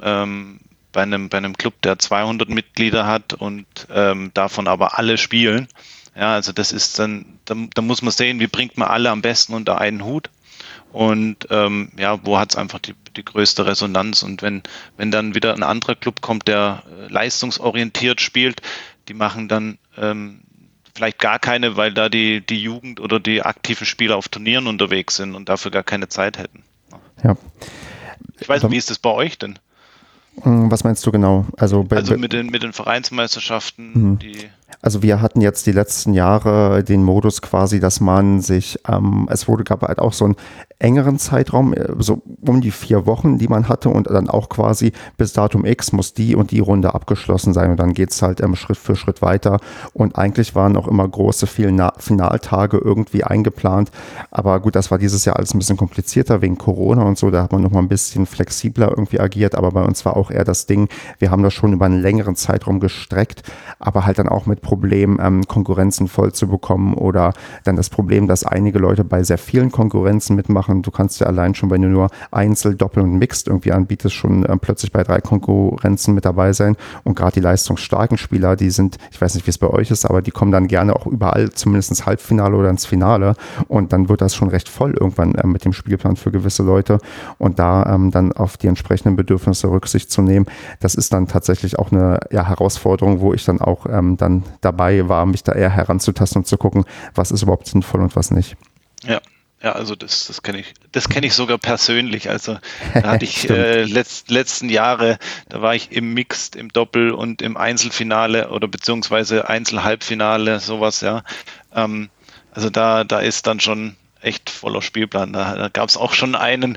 Club, der 200 Mitglieder hat und davon aber alle spielen. Ja, also das ist dann, da muss man sehen, wie bringt man alle am besten unter einen Hut, und wo hat es einfach die größte Resonanz. Und wenn dann wieder ein anderer Club kommt, der leistungsorientiert spielt, die machen dann vielleicht gar keine, weil da die Jugend oder die aktiven Spieler auf Turnieren unterwegs sind und dafür gar keine Zeit hätten. Ja. Ich weiß nicht, wie ist das bei euch denn? Was meinst du genau? Also mit den Vereinsmeisterschaften, Also wir hatten jetzt die letzten Jahre den Modus quasi, dass man sich, gab halt auch so einen engeren Zeitraum, so um die 4 Wochen, die man hatte, und dann auch quasi bis Datum X muss die und die Runde abgeschlossen sein, und dann geht es halt Schritt für Schritt weiter, und eigentlich waren auch immer große Finaltage irgendwie eingeplant, aber gut, das war dieses Jahr alles ein bisschen komplizierter wegen Corona und so, da hat man noch mal ein bisschen flexibler irgendwie agiert, aber bei uns war auch eher das Ding, wir haben das schon über einen längeren Zeitraum gestreckt, aber halt dann auch mit Problem, Konkurrenzen voll zu bekommen, oder dann das Problem, dass einige Leute bei sehr vielen Konkurrenzen mitmachen. Du kannst ja allein schon, wenn du nur Einzel, Doppel und Mixed irgendwie anbietest, schon plötzlich bei 3 Konkurrenzen mit dabei sein, und gerade die leistungsstarken Spieler, die sind, ich weiß nicht, wie es bei euch ist, aber die kommen dann gerne auch überall zumindest ins Halbfinale oder ins Finale, und dann wird das schon recht voll irgendwann mit dem Spielplan für gewisse Leute, und da dann auf die entsprechenden Bedürfnisse Rücksicht zu nehmen, das ist dann tatsächlich auch eine Herausforderung, wo ich dann auch dann dabei war, mich da eher heranzutasten und zu gucken, was ist überhaupt sinnvoll und was nicht. Ja, also das kenne ich. Das kenne ich sogar persönlich. Also da hatte ich letzten Jahre, da war ich im Mixed, im Doppel und im Einzelfinale oder beziehungsweise Einzel-Halbfinale, sowas, ja. Also da ist dann schon echt voller Spielplan. Da gab es auch schon ein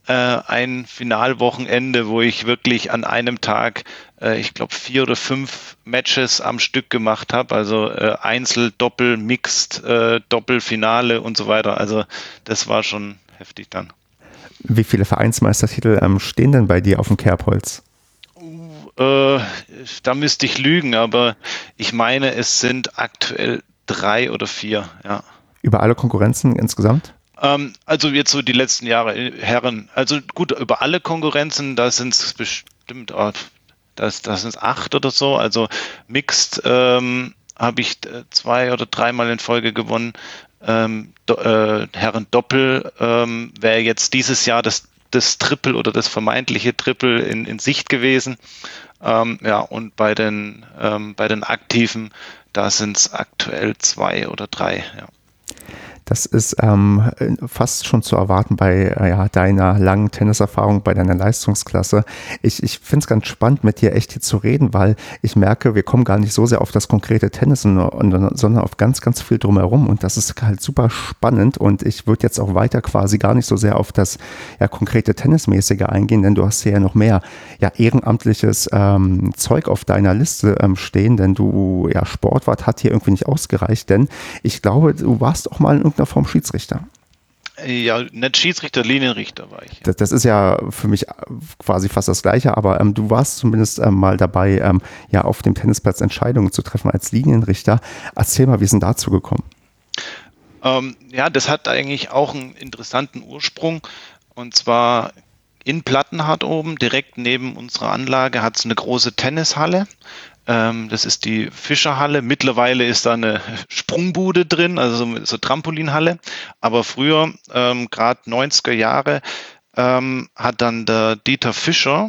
Finalwochenende, wo ich wirklich an einem Tag, ich glaube 4 oder 5 Matches am Stück gemacht habe. Also Einzel, Doppel, Mixed, Doppel, Finale und so weiter. Also das war schon heftig dann. Wie viele Vereinsmeistertitel stehen denn bei dir auf dem Kerbholz? Da müsste ich lügen, aber ich meine, es sind aktuell 3 oder 4, ja. Über alle Konkurrenzen insgesamt? Also jetzt so die letzten Jahre, Herren. Also gut, über alle Konkurrenzen, da sind es bestimmt, das sind 8 oder so. Also Mixed habe ich 2 oder 3 Mal in Folge gewonnen. Herren Doppel wäre jetzt dieses Jahr das Triple oder das vermeintliche Triple in Sicht gewesen. Ja, und bei den Aktiven, da sind es aktuell 2 oder 3, ja. Das ist fast schon zu erwarten bei deiner langen Tenniserfahrung, bei deiner Leistungsklasse. Ich finde es ganz spannend, mit dir echt hier zu reden, weil ich merke, wir kommen gar nicht so sehr auf das konkrete Tennis, sondern auf ganz, ganz viel drumherum. Und das ist halt super spannend. Und ich würde jetzt auch weiter quasi gar nicht so sehr auf das konkrete Tennismäßige eingehen, denn du hast ja noch mehr ehrenamtliches Zeug auf deiner Liste stehen, denn Sportwart hat hier irgendwie nicht ausgereicht, denn ich glaube, du warst auch mal in irgendeiner Form Schiedsrichter. Ja, nicht Schiedsrichter, Linienrichter war ich. Das ist ja für mich quasi fast das Gleiche, aber du warst zumindest mal dabei, auf dem Tennisplatz Entscheidungen zu treffen als Linienrichter. Erzähl mal, wie ist denn dazu gekommen? Das hat eigentlich auch einen interessanten Ursprung. Und zwar in Plattenhardt oben, direkt neben unserer Anlage, hat es eine große Tennishalle. Das ist die Fischerhalle. Mittlerweile ist da eine Sprungbude drin, also so Trampolinhalle. Aber früher, gerade 90er Jahre, hat dann der Dieter Fischer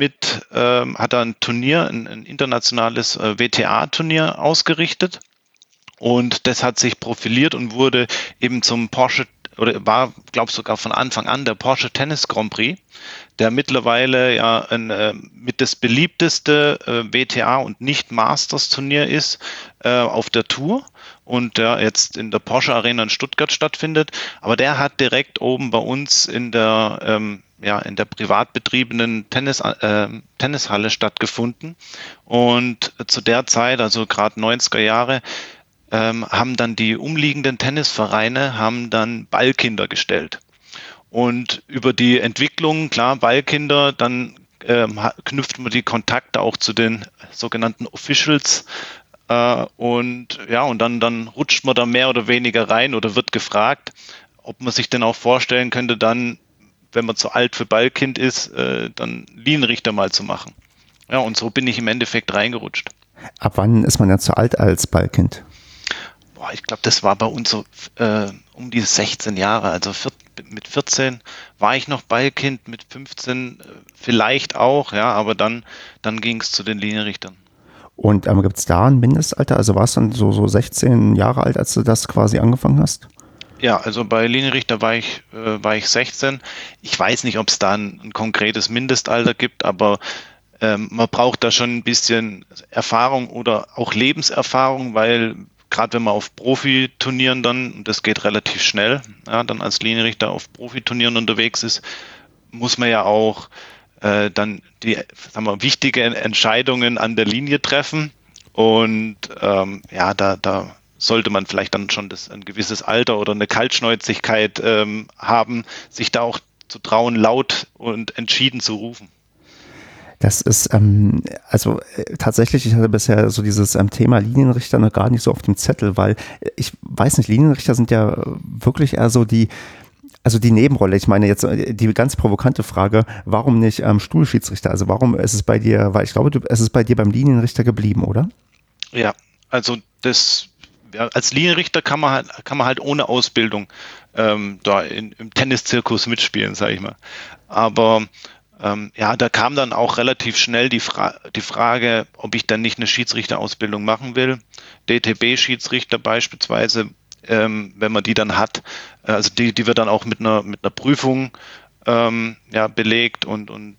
hat ein Turnier, ein internationales WTA-Turnier ausgerichtet. Und das hat sich profiliert und wurde eben zum Porsche, oder war, glaube ich, sogar von Anfang an der Porsche Tennis Grand Prix, der mittlerweile mit das beliebteste WTA und nicht Masters Turnier ist auf der Tour und der jetzt in der Porsche Arena in Stuttgart stattfindet. Aber der hat direkt oben bei uns in der privat betriebenen Tennishalle stattgefunden. Und zu der Zeit, also gerade 90er Jahre, haben dann die umliegenden Tennisvereine dann Ballkinder gestellt. Und über die Entwicklung, klar, Ballkinder, dann knüpft man die Kontakte auch zu den sogenannten Officials. Und dann rutscht man da mehr oder weniger rein oder wird gefragt, ob man sich denn auch vorstellen könnte, dann, wenn man zu alt für Ballkind ist, dann Linienrichter mal zu machen. Ja, und so bin ich im Endeffekt reingerutscht. Ab wann ist man ja zu alt als Ballkind? Ich glaube, das war bei uns so um die 16 Jahre. Also mit 14 war ich noch Ballkind, mit 15 vielleicht auch, ja, aber dann ging es zu den Linienrichtern. Und gibt es da ein Mindestalter? Also warst du dann so 16 Jahre alt, als du das quasi angefangen hast? Ja, also bei Linienrichter war ich 16. Ich weiß nicht, ob es da ein konkretes Mindestalter gibt, aber man braucht da schon ein bisschen Erfahrung oder auch Lebenserfahrung, weil gerade wenn man auf Profiturnieren dann, das geht relativ schnell, ja, dann als Linienrichter auf Profiturnieren unterwegs ist, muss man ja auch dann die, wichtige Entscheidungen an der Linie treffen. Und da sollte man vielleicht dann schon ein gewisses Alter oder eine Kaltschnäuzigkeit haben, sich da auch zu trauen, laut und entschieden zu rufen. Das ist, tatsächlich, ich hatte bisher so dieses Thema Linienrichter noch gar nicht so auf dem Zettel, weil ich weiß nicht, Linienrichter sind ja wirklich eher so die Nebenrolle. Ich meine jetzt die ganz provokante Frage, warum nicht Stuhlschiedsrichter? Also warum ist es bei dir, weil ich glaube, es ist bei dir beim Linienrichter geblieben, oder? Ja, also als Linienrichter kann man halt ohne Ausbildung da im Tenniszirkus mitspielen, sage ich mal. Aber da kam dann auch relativ schnell die Frage, ob ich dann nicht eine Schiedsrichterausbildung machen will. DTB-Schiedsrichter beispielsweise, wenn man die dann hat, also die wird dann auch mit einer Prüfung belegt und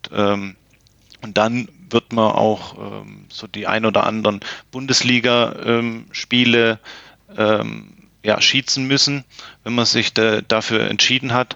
dann wird man auch so die ein oder anderen Bundesliga-Spiele schießen müssen, wenn man sich dafür entschieden hat.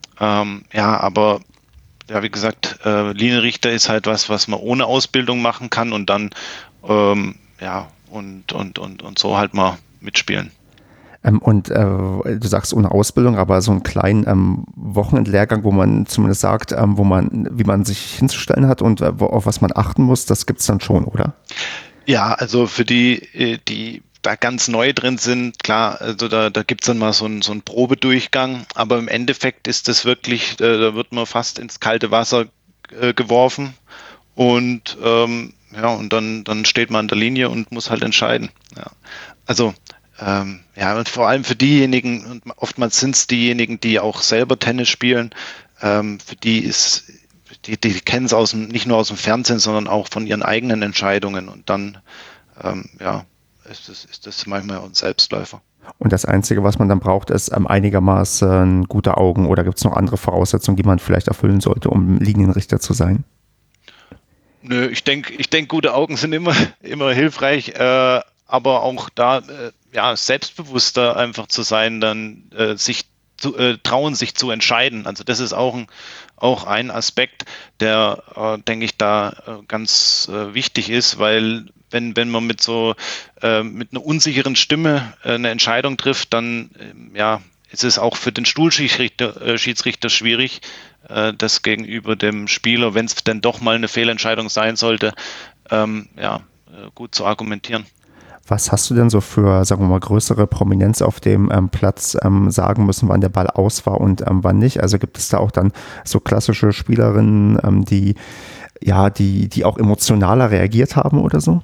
Aber ja, wie gesagt, Linienrichter ist halt was man ohne Ausbildung machen kann und dann und so halt mal mitspielen. Du sagst ohne Ausbildung, aber so einen kleinen Wochenendlehrgang, wo man zumindest sagt, wie man sich hinzustellen hat und auf was man achten muss, das gibt es dann schon, oder? Ja, also für die da ganz neu drin sind, klar, also da gibt's dann mal so einen Probedurchgang, aber im Endeffekt ist das wirklich, da wird man fast ins kalte Wasser geworfen und ja, und dann steht man an der Linie und muss halt entscheiden. Ja. Also ja, und vor allem für diejenigen, und oftmals sind es diejenigen, die auch selber Tennis spielen, für die die kennen es nicht nur aus dem Fernsehen, sondern auch von ihren eigenen Entscheidungen. Und dann, ja, ist das manchmal auch ein Selbstläufer. Und das Einzige, was man dann braucht, ist einigermaßen gute Augen oder gibt es noch andere Voraussetzungen, die man vielleicht erfüllen sollte, um Linienrichter zu sein? Nö, ich denk, gute Augen sind immer hilfreich, aber auch da, ja, selbstbewusster einfach zu sein, dann trauen, sich zu entscheiden. Also das ist auch ein Aspekt, der, denke ich, da ganz wichtig ist, weil wenn man mit einer unsicheren Stimme eine Entscheidung trifft, dann ja, ist es auch für den Schiedsrichter schwierig, das gegenüber dem Spieler, wenn es denn doch mal eine Fehlentscheidung sein sollte, ja, gut zu argumentieren. Was hast du denn so für, sagen wir mal, größere Prominenz auf dem Platz sagen müssen, wann der Ball aus war und wann nicht? Also gibt es da auch dann so klassische Spielerinnen, die auch emotionaler reagiert haben oder so?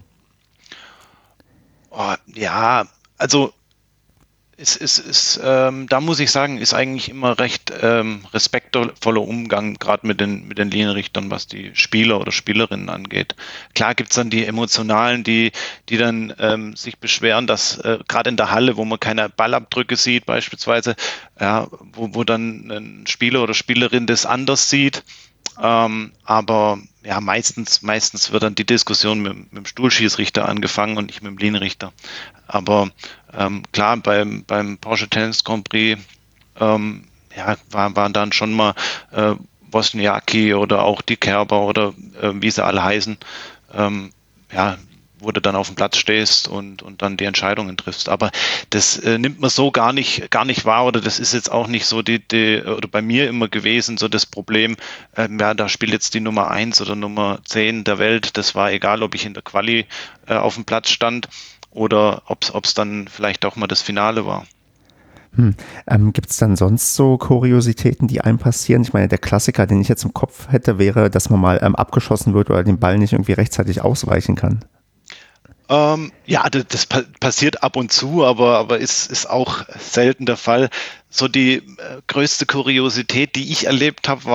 Oh, ja, also da muss ich sagen, ist eigentlich immer recht respektvoller Umgang, gerade mit den Linienrichtern, was die Spieler oder Spielerinnen angeht. Klar gibt's dann die Emotionalen, die dann sich beschweren, dass gerade in der Halle, wo man keine Ballabdrücke sieht, beispielsweise, ja, wo dann ein Spieler oder Spielerin das anders sieht. Aber ja, meistens wird dann die Diskussion mit dem Stuhlschießrichter angefangen und nicht mit dem Linienrichter. Aber klar, beim Porsche Tennis Grand Prix ja, waren dann schon mal Wozniacki oder auch die Kerber oder wie sie alle heißen, ja, wo du dann auf dem Platz stehst und dann die Entscheidungen triffst. Aber das nimmt man so gar nicht wahr, oder das ist jetzt auch nicht so oder bei mir immer gewesen, so das Problem, ja, da spielt jetzt die Nummer 1 oder Nummer 10 der Welt. Das war egal, ob ich in der Quali auf dem Platz stand oder ob es dann vielleicht auch mal das Finale war. Gibt es dann sonst so Kuriositäten, die einem passieren? Ich meine, der Klassiker, den ich jetzt im Kopf hätte, wäre, dass man mal abgeschossen wird oder den Ball nicht irgendwie rechtzeitig ausweichen kann. Ja, das passiert ab und zu, aber ist auch selten der Fall. So die größte Kuriosität, die ich erlebt habe,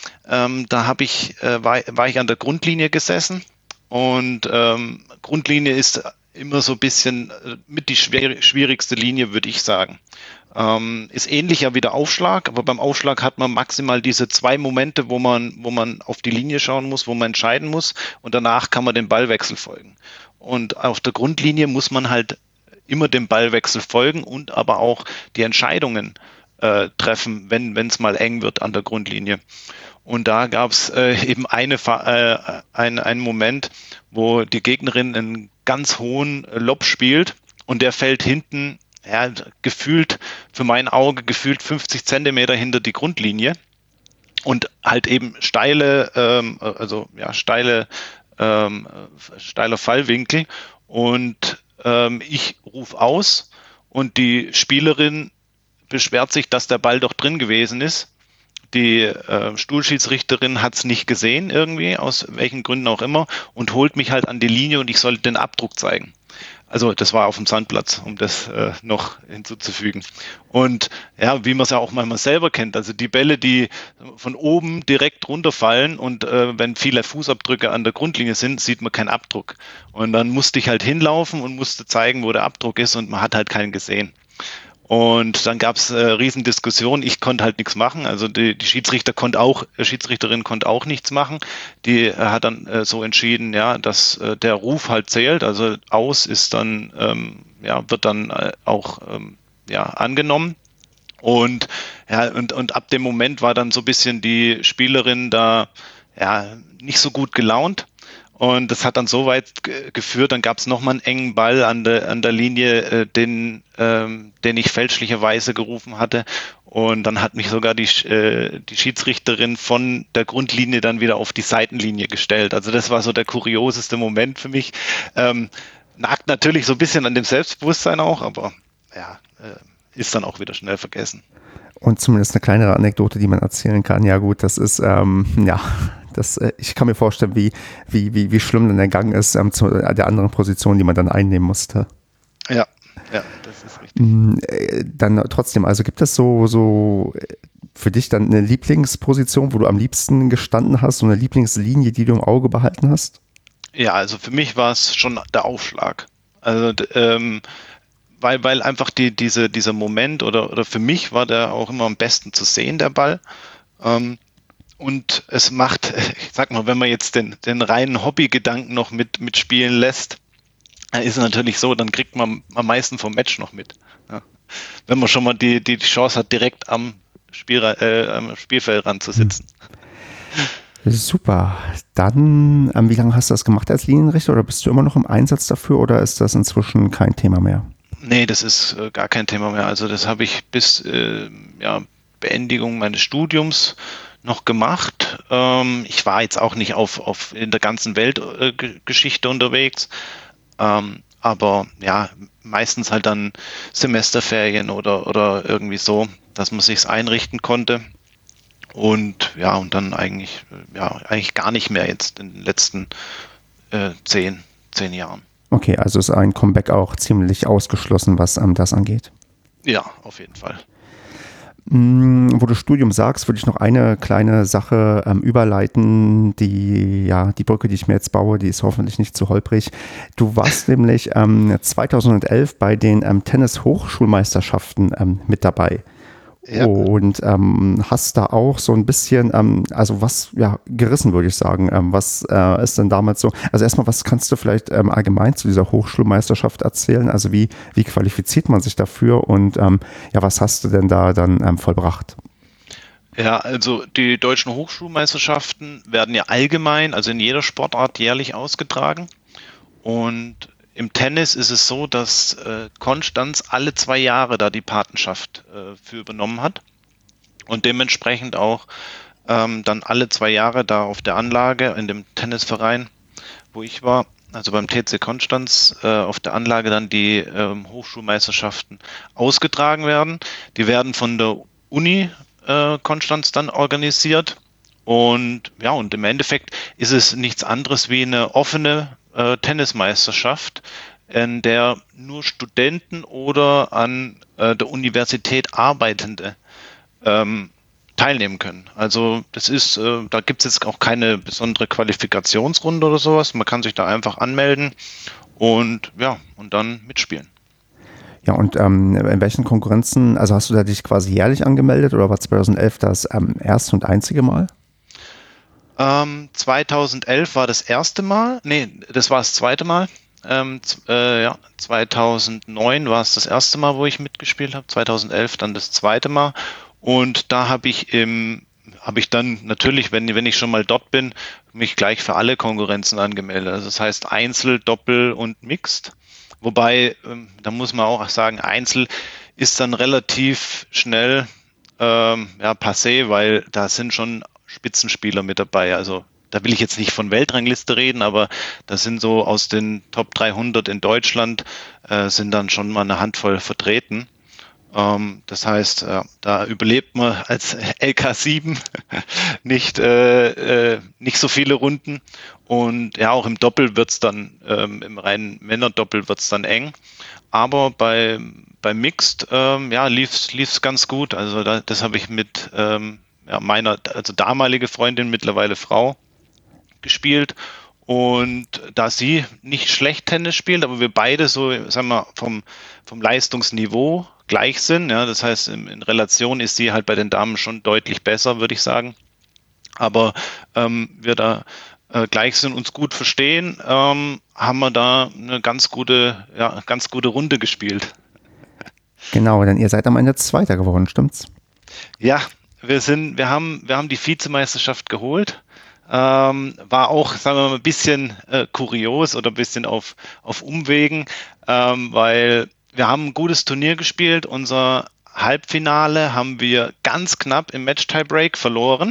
war ich an der Grundlinie gesessen und Grundlinie ist immer so ein bisschen mit die schwierigste Linie, würde ich sagen. Ist ähnlicher wie der Aufschlag, aber beim Aufschlag hat man maximal diese 2 Momente, wo man auf die Linie schauen muss, wo man entscheiden muss und danach kann man den Ballwechsel folgen. Und auf der Grundlinie muss man halt immer dem Ballwechsel folgen und aber auch die Entscheidungen treffen, wenn es mal eng wird an der Grundlinie. Und da gab es eben einen Moment, wo die Gegnerin einen ganz hohen Lob spielt und der fällt hinten, ja, für mein Auge gefühlt 50 Zentimeter hinter die Grundlinie und halt eben steiler Fallwinkel und ich rufe aus und die Spielerin beschwert sich, dass der Ball doch drin gewesen ist. Die Stuhlschiedsrichterin hat es nicht gesehen irgendwie, aus welchen Gründen auch immer, und holt mich halt an die Linie und ich sollte den Abdruck zeigen. Also das war auf dem Sandplatz, um das noch hinzuzufügen. Und ja, wie man es ja auch manchmal selber kennt, also die Bälle, die von oben direkt runterfallen und wenn viele Fußabdrücke an der Grundlinie sind, sieht man keinen Abdruck. Und dann musste ich halt hinlaufen und musste zeigen, wo der Abdruck ist und man hat halt keinen gesehen. Und dann gab es Riesendiskussionen. Ich konnte halt nichts machen. Also die Schiedsrichterin konnte auch nichts machen. Die hat dann so entschieden, ja, dass der Ruf halt zählt. Also aus ist dann, ja, wird dann auch ja, angenommen. Und ja, und ab dem Moment war dann so ein bisschen die Spielerin da ja nicht so gut gelaunt Und das hat dann so weit geführt, dann gab es nochmal einen engen Ball an der Linie, den ich fälschlicherweise gerufen hatte. Und dann hat mich sogar die Schiedsrichterin von der Grundlinie dann wieder auf die Seitenlinie gestellt. Also das war so der kurioseste Moment für mich. Nagt natürlich so ein bisschen an dem Selbstbewusstsein auch, aber ja, ist dann auch wieder schnell vergessen. Und zumindest eine kleinere Anekdote, die man erzählen kann. Ja gut, das ist, ich kann mir vorstellen, wie schlimm dann der Gang ist zu der anderen Position, die man dann einnehmen musste. Ja, das ist richtig. Dann trotzdem, also gibt es so für dich dann eine Lieblingsposition, wo du am liebsten gestanden hast, so eine Lieblingslinie, die du im Auge behalten hast? Ja, also für mich war es schon der Aufschlag. Also weil einfach dieser Moment oder für mich war der auch immer am besten zu sehen, der Ball. Und es macht, ich sag mal, wenn man jetzt den reinen Hobbygedanken noch mitspielen lässt, ist es natürlich so, dann kriegt man am meisten vom Match noch mit. Ja. Wenn man schon mal die Chance hat, direkt am Spielfeldrand zu sitzen. Super. Dann, wie lange hast du das gemacht als Linienrichter oder bist du immer noch im Einsatz dafür oder ist das inzwischen kein Thema mehr? Nee, das ist gar kein Thema mehr. Also das habe ich bis Beendigung meines Studiums noch gemacht. Ich war jetzt auch nicht in der ganzen Weltgeschichte unterwegs, aber ja, meistens halt dann Semesterferien oder irgendwie so, dass man sich's einrichten konnte. Und ja, und dann eigentlich gar nicht mehr jetzt in den letzten 10 Jahren. Okay, also ist ein Comeback auch ziemlich ausgeschlossen, was das angeht. Ja, auf jeden Fall. Wo du Studium sagst, würde ich noch eine kleine Sache überleiten. Die Brücke, die ich mir jetzt baue, die ist hoffentlich nicht zu holprig. Du warst nämlich 2011 bei den Tennis-Hochschulmeisterschaften mit dabei. Ja. Und hast da auch so ein bisschen, gerissen, würde ich sagen. Was ist denn damals so? Also erstmal, was kannst du vielleicht allgemein zu dieser Hochschulmeisterschaft erzählen? Also wie qualifiziert man sich dafür und was hast du denn da dann vollbracht? Ja, also die deutschen Hochschulmeisterschaften werden ja allgemein, also in jeder Sportart jährlich ausgetragen. Und im Tennis ist es so, dass Konstanz alle 2 Jahre da die Patenschaft für übernommen hat und dementsprechend auch dann alle 2 Jahre da auf der Anlage in dem Tennisverein, wo ich war, also beim TC Konstanz, auf der Anlage dann die Hochschulmeisterschaften ausgetragen werden. Die werden von der Uni Konstanz dann organisiert und ja, und im Endeffekt ist es nichts anderes wie eine offene Tennismeisterschaft, in der nur Studenten oder an der Universität Arbeitende teilnehmen können. Also das ist, da gibt es jetzt auch keine besondere Qualifikationsrunde oder sowas. Man kann sich da einfach anmelden und dann mitspielen. Ja, und in welchen Konkurrenzen, also hast du da dich quasi jährlich angemeldet oder war 2011 das erste und einzige Mal? 2011 war das erste Mal, das war das zweite Mal. 2009 war es das erste Mal, wo ich mitgespielt habe, 2011 dann das zweite Mal. Und da habe ich dann natürlich, wenn ich schon mal dort bin, mich gleich für alle Konkurrenzen angemeldet. Also das heißt Einzel, Doppel und Mixed. Wobei, da muss man auch sagen, Einzel ist dann relativ schnell passé, weil da sind schon Spitzenspieler mit dabei. Also da will ich jetzt nicht von Weltrangliste reden, aber das sind so aus den Top 300 in Deutschland sind dann schon mal eine Handvoll vertreten. Das heißt, da überlebt man als LK7 nicht so viele Runden. Und ja, auch im Doppel wird es dann, im reinen Männerdoppel wird es dann eng. Aber bei Mixed lief's ganz gut. Also das habe ich mit meiner damalige Freundin, mittlerweile Frau, gespielt. Und da sie nicht schlecht Tennis spielt, aber wir beide so, sagen wir, vom Leistungsniveau gleich sind. Ja, das heißt, in Relation ist sie halt bei den Damen schon deutlich besser, würde ich sagen. Aber wir da gleich sind, uns gut verstehen, haben wir da eine ganz gute Runde gespielt. Genau, denn ihr seid am Ende Zweiter geworden, stimmt's? Ja, wir haben die Vizemeisterschaft geholt. War auch, sagen wir mal, ein bisschen kurios oder ein bisschen auf Umwegen, weil wir haben ein gutes Turnier gespielt. Unser Halbfinale haben wir ganz knapp im Match-Tiebreak verloren.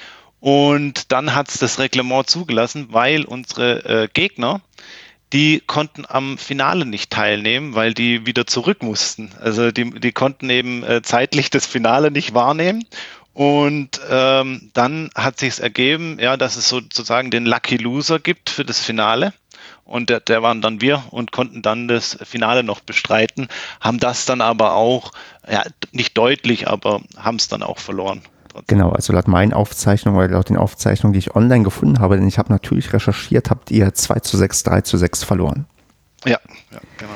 Und dann hat es das Reglement zugelassen, weil unsere Gegner, die konnten am Finale nicht teilnehmen, weil die wieder zurück mussten. Also die konnten eben zeitlich das Finale nicht wahrnehmen. Und dann hat sich ergeben, ja, dass es sozusagen den Lucky Loser gibt für das Finale. Und der waren dann wir und konnten dann das Finale noch bestreiten, haben das dann aber auch, ja, nicht deutlich, aber haben es dann auch verloren. Genau, also laut meinen Aufzeichnungen oder laut den Aufzeichnungen, die ich online gefunden habe, denn ich habe natürlich recherchiert, habt ihr 2:6, 3:6 verloren. Ja, genau.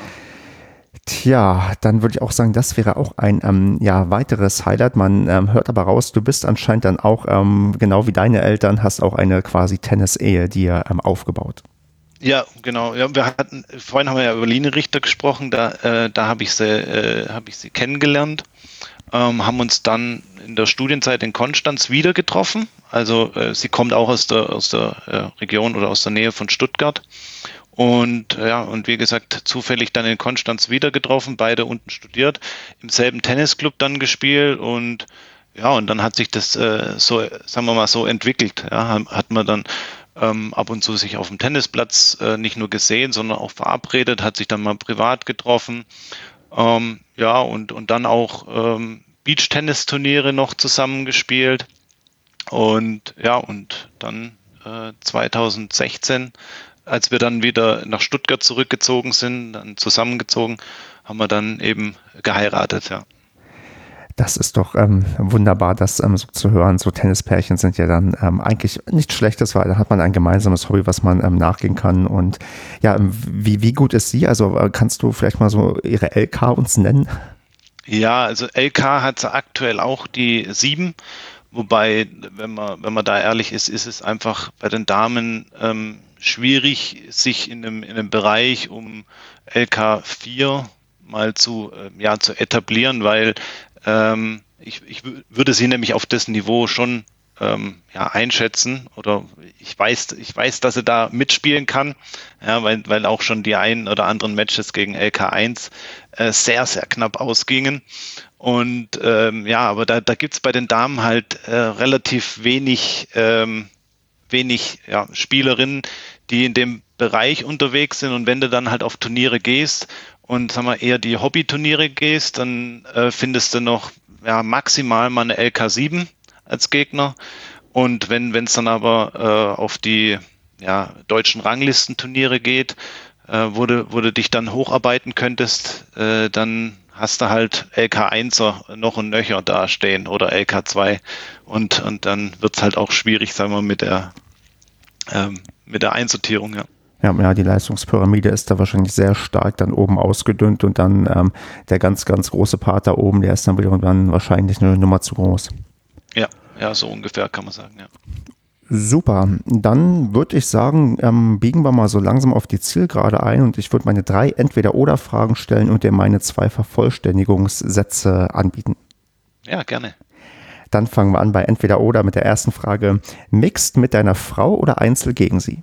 Tja, dann würde ich auch sagen, das wäre auch ein weiteres Highlight. Man hört aber raus, du bist anscheinend dann auch, genau wie deine Eltern, hast auch eine quasi Tennis-Ehe dir aufgebaut. Ja, genau. Ja, vorhin haben wir ja über Line Richter gesprochen, da habe ich sie kennengelernt, haben uns dann in der Studienzeit in Konstanz wieder getroffen. Also sie kommt auch aus der Region oder aus der Nähe von Stuttgart. Und wie gesagt, zufällig dann in Konstanz wieder getroffen, beide unten studiert, im selben Tennisclub dann gespielt und dann hat sich das so, sagen wir mal, so entwickelt. Ja, hat man dann ab und zu sich auf dem Tennisplatz nicht nur gesehen, sondern auch verabredet, hat sich dann mal privat getroffen. Und dann auch Beach-Tennis-Turniere noch zusammengespielt. Und dann 2016, als wir dann wieder nach Stuttgart zurückgezogen sind, dann zusammengezogen, haben wir dann eben geheiratet, ja. Das ist doch wunderbar, das so zu hören. So Tennispärchen sind ja dann eigentlich nichts Schlechtes, weil da hat man ein gemeinsames Hobby, was man nachgehen kann. Und ja, wie gut ist sie? Also kannst du vielleicht mal so ihre LK uns nennen? Ja, also LK hat sie aktuell auch die 7. Wobei, wenn man da ehrlich ist, ist es einfach bei den Damen schwierig, sich in einem Bereich um LK4 mal zu etablieren, weil ich würde sie nämlich auf das Niveau schon einschätzen, oder ich weiß, dass sie da mitspielen kann, ja, weil auch schon die ein oder anderen Matches gegen LK1 sehr, sehr knapp ausgingen. Und aber da gibt es bei den Damen halt relativ wenig Spielerinnen, die in dem Bereich unterwegs sind. Und wenn du dann halt auf Turniere gehst und sagen wir, eher die Hobbyturniere gehst, dann findest du noch maximal mal eine LK7 als Gegner. Und wenn es dann aber auf die deutschen Ranglistenturniere geht, wo du dich dann hocharbeiten könntest, dann hast du halt LK1er noch und nöcher dastehen oder LK2 und dann wird es halt auch schwierig, sagen wir, mit der Einsortierung, ja. Ja, die Leistungspyramide ist da wahrscheinlich sehr stark dann oben ausgedünnt und dann der ganz, ganz große Part da oben, der ist dann wiederum dann wahrscheinlich eine Nummer zu groß. Ja, so ungefähr kann man sagen, ja. Super, dann würde ich sagen, biegen wir mal so langsam auf die Zielgerade ein und ich würde meine 3 Entweder-Oder-Fragen stellen und dir meine 2 Vervollständigungssätze anbieten. Ja, gerne. Dann fangen wir an bei Entweder-Oder mit der ersten Frage. Mixed mit deiner Frau oder Einzel gegen sie?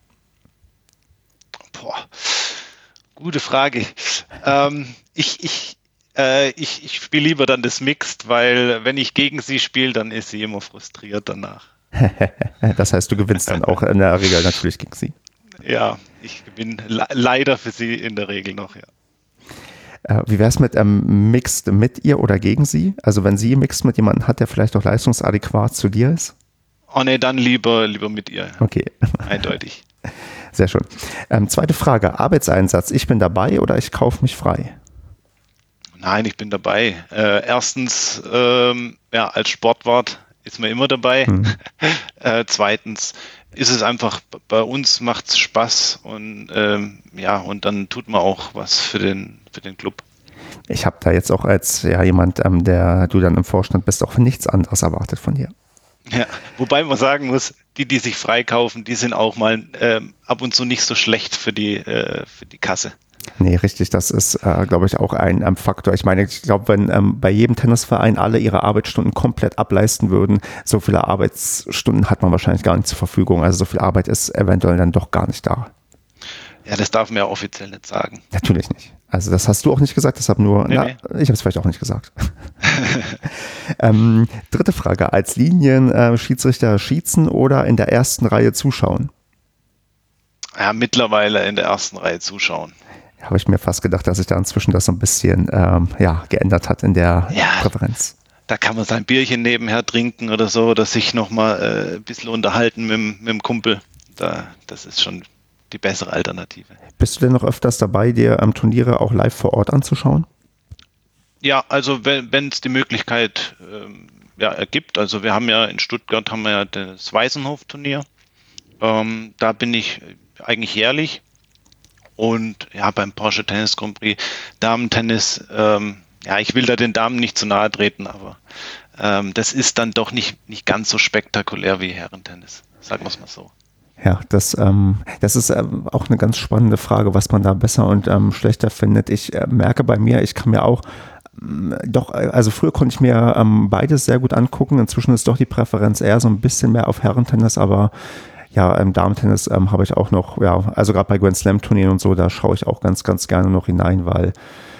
Gute Frage. Ich spiele lieber dann das Mixed, weil wenn ich gegen sie spiele, dann ist sie immer frustriert danach. Das heißt, du gewinnst dann auch in der Regel natürlich gegen sie. Ja, ich gewinne leider für sie in der Regel noch, ja. Wie wäre es mit Mixed mit ihr oder gegen sie? Also wenn sie Mixed mit jemandem hat, der vielleicht auch leistungsadäquat zu dir ist? Oh ne, dann lieber mit ihr. Okay. Eindeutig. Sehr schön. Zweite Frage, Arbeitseinsatz. Ich bin dabei oder ich kaufe mich frei? Nein, ich bin dabei. Erstens, als Sportwart ist man immer dabei. Zweitens ist es einfach, bei uns macht es Spaß und und dann tut man auch was für den Club. Ich habe da jetzt auch als jemand, der du dann im Vorstand bist, auch nichts anderes erwartet von dir. Ja, wobei man sagen muss, die sich freikaufen, die sind auch mal ab und zu nicht so schlecht für die Kasse. Nee, richtig, das ist, glaube ich, auch ein Faktor. Ich meine, ich glaube, wenn bei jedem Tennisverein alle ihre Arbeitsstunden komplett ableisten würden, so viele Arbeitsstunden hat man wahrscheinlich gar nicht zur Verfügung. Also so viel Arbeit ist eventuell dann doch gar nicht da. Ja, das darf man ja offiziell nicht sagen. Natürlich nicht. Also das hast du auch nicht gesagt, deshalb nur, Nee. Ich habe es vielleicht auch nicht gesagt. Dritte Frage, als Linien-Schiedsrichter schießen oder in der ersten Reihe zuschauen? Ja, mittlerweile in der ersten Reihe zuschauen. Habe ich mir fast gedacht, dass sich da inzwischen das so ein bisschen geändert hat in der Präferenz. Da kann man sein Bierchen nebenher trinken oder so, oder sich nochmal ein bisschen unterhalten mit dem Kumpel. Das ist schon die bessere Alternative. Bist du denn noch öfters dabei, dir Turniere auch live vor Ort anzuschauen? Ja, also wenn es die Möglichkeit ergibt. Also wir haben ja in Stuttgart das Weißenhof-Turnier. Da bin ich eigentlich jährlich. Und ja, beim Porsche Tennis Grand Prix Damen-Tennis, ich will da den Damen nicht zu nahe treten, aber das ist dann doch nicht ganz so spektakulär wie Herrentennis. Sagen wir es mal so. Ja, das ist auch eine ganz spannende Frage, was man da besser und schlechter findet. Ich merke bei mir, ich kann mir auch also früher konnte ich mir beides sehr gut angucken. Inzwischen ist doch die Präferenz eher so ein bisschen mehr auf Herrentennis, aber ja, im Damen-Tennis habe ich auch noch, also gerade bei Grand Slam-Turnieren und so, da schaue ich auch ganz, ganz gerne noch hinein, weil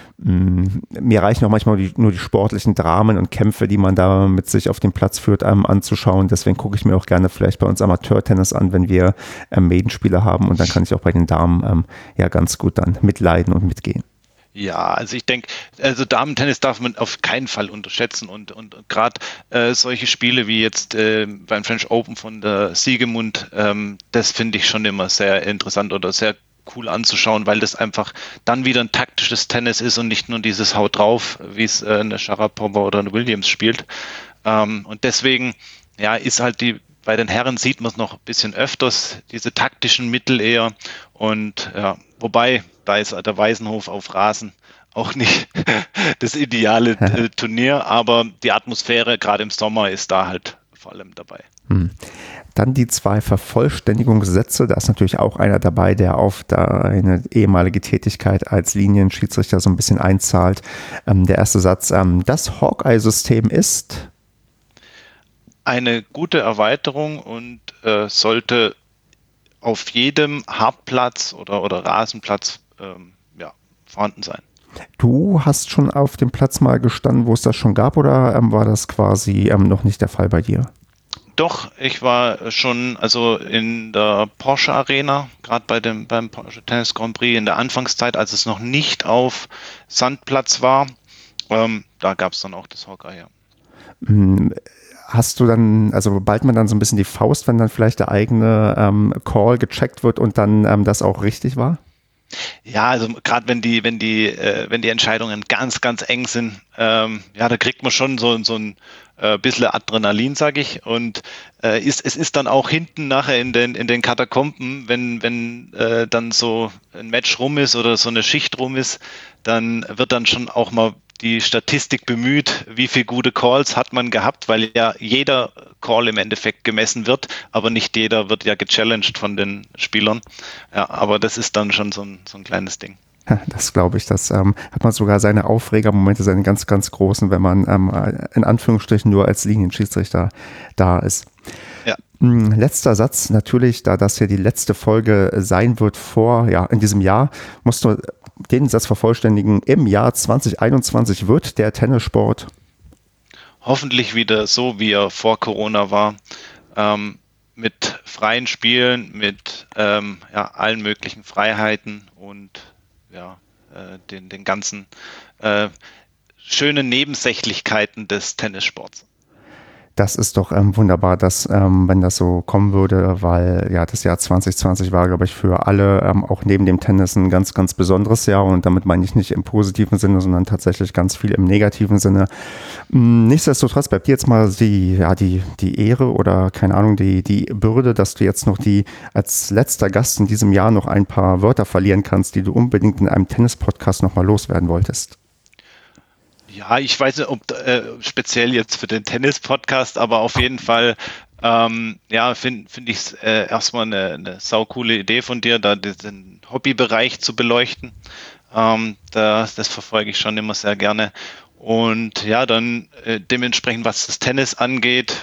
mir reichen auch manchmal nur die sportlichen Dramen und Kämpfe, die man da mit sich auf dem Platz führt, anzuschauen. Deswegen gucke ich mir auch gerne vielleicht bei uns Amateurtennis an, wenn wir Maidenspiele haben, und dann kann ich auch bei den Damen ganz gut dann mitleiden und mitgehen. Ja, also ich denke, also Damen-Tennis darf man auf keinen Fall unterschätzen, und gerade solche Spiele wie jetzt beim French Open von der Siegemund, das finde ich schon immer sehr interessant oder sehr cool anzuschauen, weil das einfach dann wieder ein taktisches Tennis ist und nicht nur dieses Haut drauf, wie es eine Sharapova oder eine Williams spielt. Und deswegen, ist halt bei den Herren sieht man es noch ein bisschen öfters, diese taktischen Mittel eher. Und wobei, da ist der Weißenhof auf Rasen auch nicht das ideale Turnier, aber die Atmosphäre gerade im Sommer ist da halt vor allem dabei. Dann die 2 Vervollständigungssätze. Da ist natürlich auch einer dabei, der auf deine ehemalige Tätigkeit als Linienschiedsrichter so ein bisschen einzahlt. Der erste Satz, das Hawkeye-System ist eine gute Erweiterung und sollte auf jedem Hartplatz oder Rasenplatz vorhanden sein. Du hast schon auf dem Platz mal gestanden, wo es das schon gab, oder war das quasi noch nicht der Fall bei dir? Doch, ich war schon in der Porsche Arena, gerade beim Porsche Tennis Grand Prix in der Anfangszeit, als es noch nicht auf Sandplatz war. Da gab es dann auch das Hawkeye. Hast du dann, also ballt man dann so ein bisschen die Faust, wenn dann vielleicht der eigene Call gecheckt wird und dann das auch richtig war? Ja, also gerade wenn die Entscheidungen ganz, ganz eng sind, da kriegt man schon so ein bisschen Adrenalin, sage ich. Und es ist dann auch hinten nachher in den Katakomben, wenn dann so ein Match rum ist oder so eine Schicht rum ist, dann wird dann schon auch mal die Statistik bemüht, wie viele gute Calls hat man gehabt, weil ja jeder Call im Endeffekt gemessen wird, aber nicht jeder wird ja gechallenged von den Spielern. Ja, aber das ist dann schon so ein kleines Ding. Das glaube ich, das hat man sogar seine Aufregermomente, seine ganz, ganz großen, wenn man in Anführungsstrichen nur als Linienschiedsrichter da ist. Ja. Letzter Satz, natürlich, da das hier die letzte Folge sein wird in diesem Jahr, musst du den Satz vervollständigen. Im Jahr 2021 wird der Tennissport hoffentlich wieder so, wie er vor Corona war, mit freien Spielen, mit allen möglichen Freiheiten und den ganzen schönen Nebensächlichkeiten des Tennissports. Das ist doch wunderbar, dass, wenn das so kommen würde, weil das Jahr 2020 war, glaube ich, für alle auch neben dem Tennis ein ganz, ganz besonderes Jahr, und damit meine ich nicht im positiven Sinne, sondern tatsächlich ganz viel im negativen Sinne. Nichtsdestotrotz bleibt dir jetzt mal die Ehre oder keine Ahnung, die Bürde, dass du jetzt noch als letzter Gast in diesem Jahr noch ein paar Wörter verlieren kannst, die du unbedingt in einem Tennis-Podcast nochmal loswerden wolltest. Ja, ich weiß nicht, ob speziell jetzt für den Tennis-Podcast, aber auf jeden Fall finde ich es erstmal eine saucoole Idee von dir, da den Hobbybereich zu beleuchten. Das verfolge ich schon immer sehr gerne. Und ja, dann dementsprechend, was das Tennis angeht,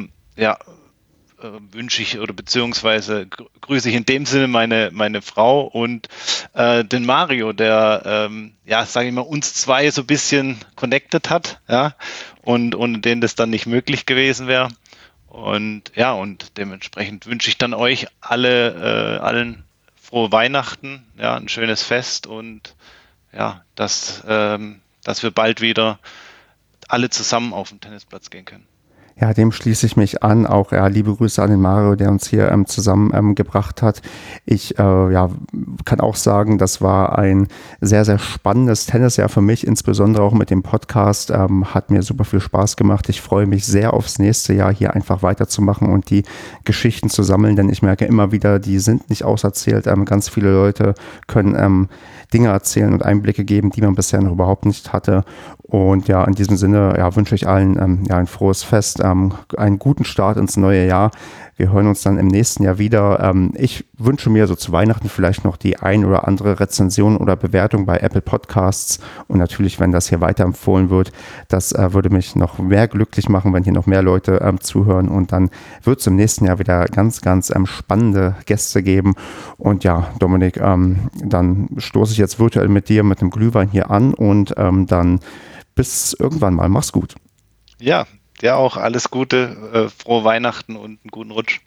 wünsche ich oder beziehungsweise grüße ich in dem Sinne meine Frau und den Mario, der, sage ich mal, uns zwei so ein bisschen connected hat, ja, und ohne den das dann nicht möglich gewesen wäre. Und ja, und dementsprechend wünsche ich dann euch allen frohe Weihnachten, ja, ein schönes Fest und ja, dass wir bald wieder alle zusammen auf den Tennisplatz gehen können. Ja, dem schließe ich mich an. Auch liebe Grüße an den Mario, der uns hier zusammengebracht hat. Ich kann auch sagen, das war ein sehr, sehr spannendes Tennisjahr für mich, insbesondere auch mit dem Podcast. Hat mir super viel Spaß gemacht. Ich freue mich sehr aufs nächste Jahr, hier einfach weiterzumachen und die Geschichten zu sammeln, denn ich merke immer wieder, die sind nicht auserzählt. Ganz viele Leute können Dinge erzählen und Einblicke geben, die man bisher noch überhaupt nicht hatte. Und ja, in diesem Sinne wünsche ich allen ein frohes Fest, einen guten Start ins neue Jahr. Wir hören uns dann im nächsten Jahr wieder. Ich wünsche mir so zu Weihnachten vielleicht noch die ein oder andere Rezension oder Bewertung bei Apple Podcasts. Und natürlich, wenn das hier weiterempfohlen wird, das würde mich noch mehr glücklich machen, wenn hier noch mehr Leute zuhören. Und dann wird es im nächsten Jahr wieder ganz, ganz spannende Gäste geben. Und ja, Dominik, dann stoße ich jetzt virtuell mit dir mit einem Glühwein hier an und dann bis irgendwann mal. Mach's gut. Ja, dir auch alles Gute, frohe Weihnachten und einen guten Rutsch.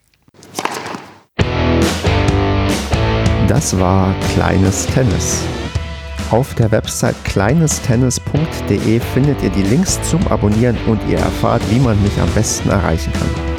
Das war Kleines Tennis. Auf der Website kleinestennis.de findet ihr die Links zum Abonnieren und ihr erfahrt, wie man mich am besten erreichen kann.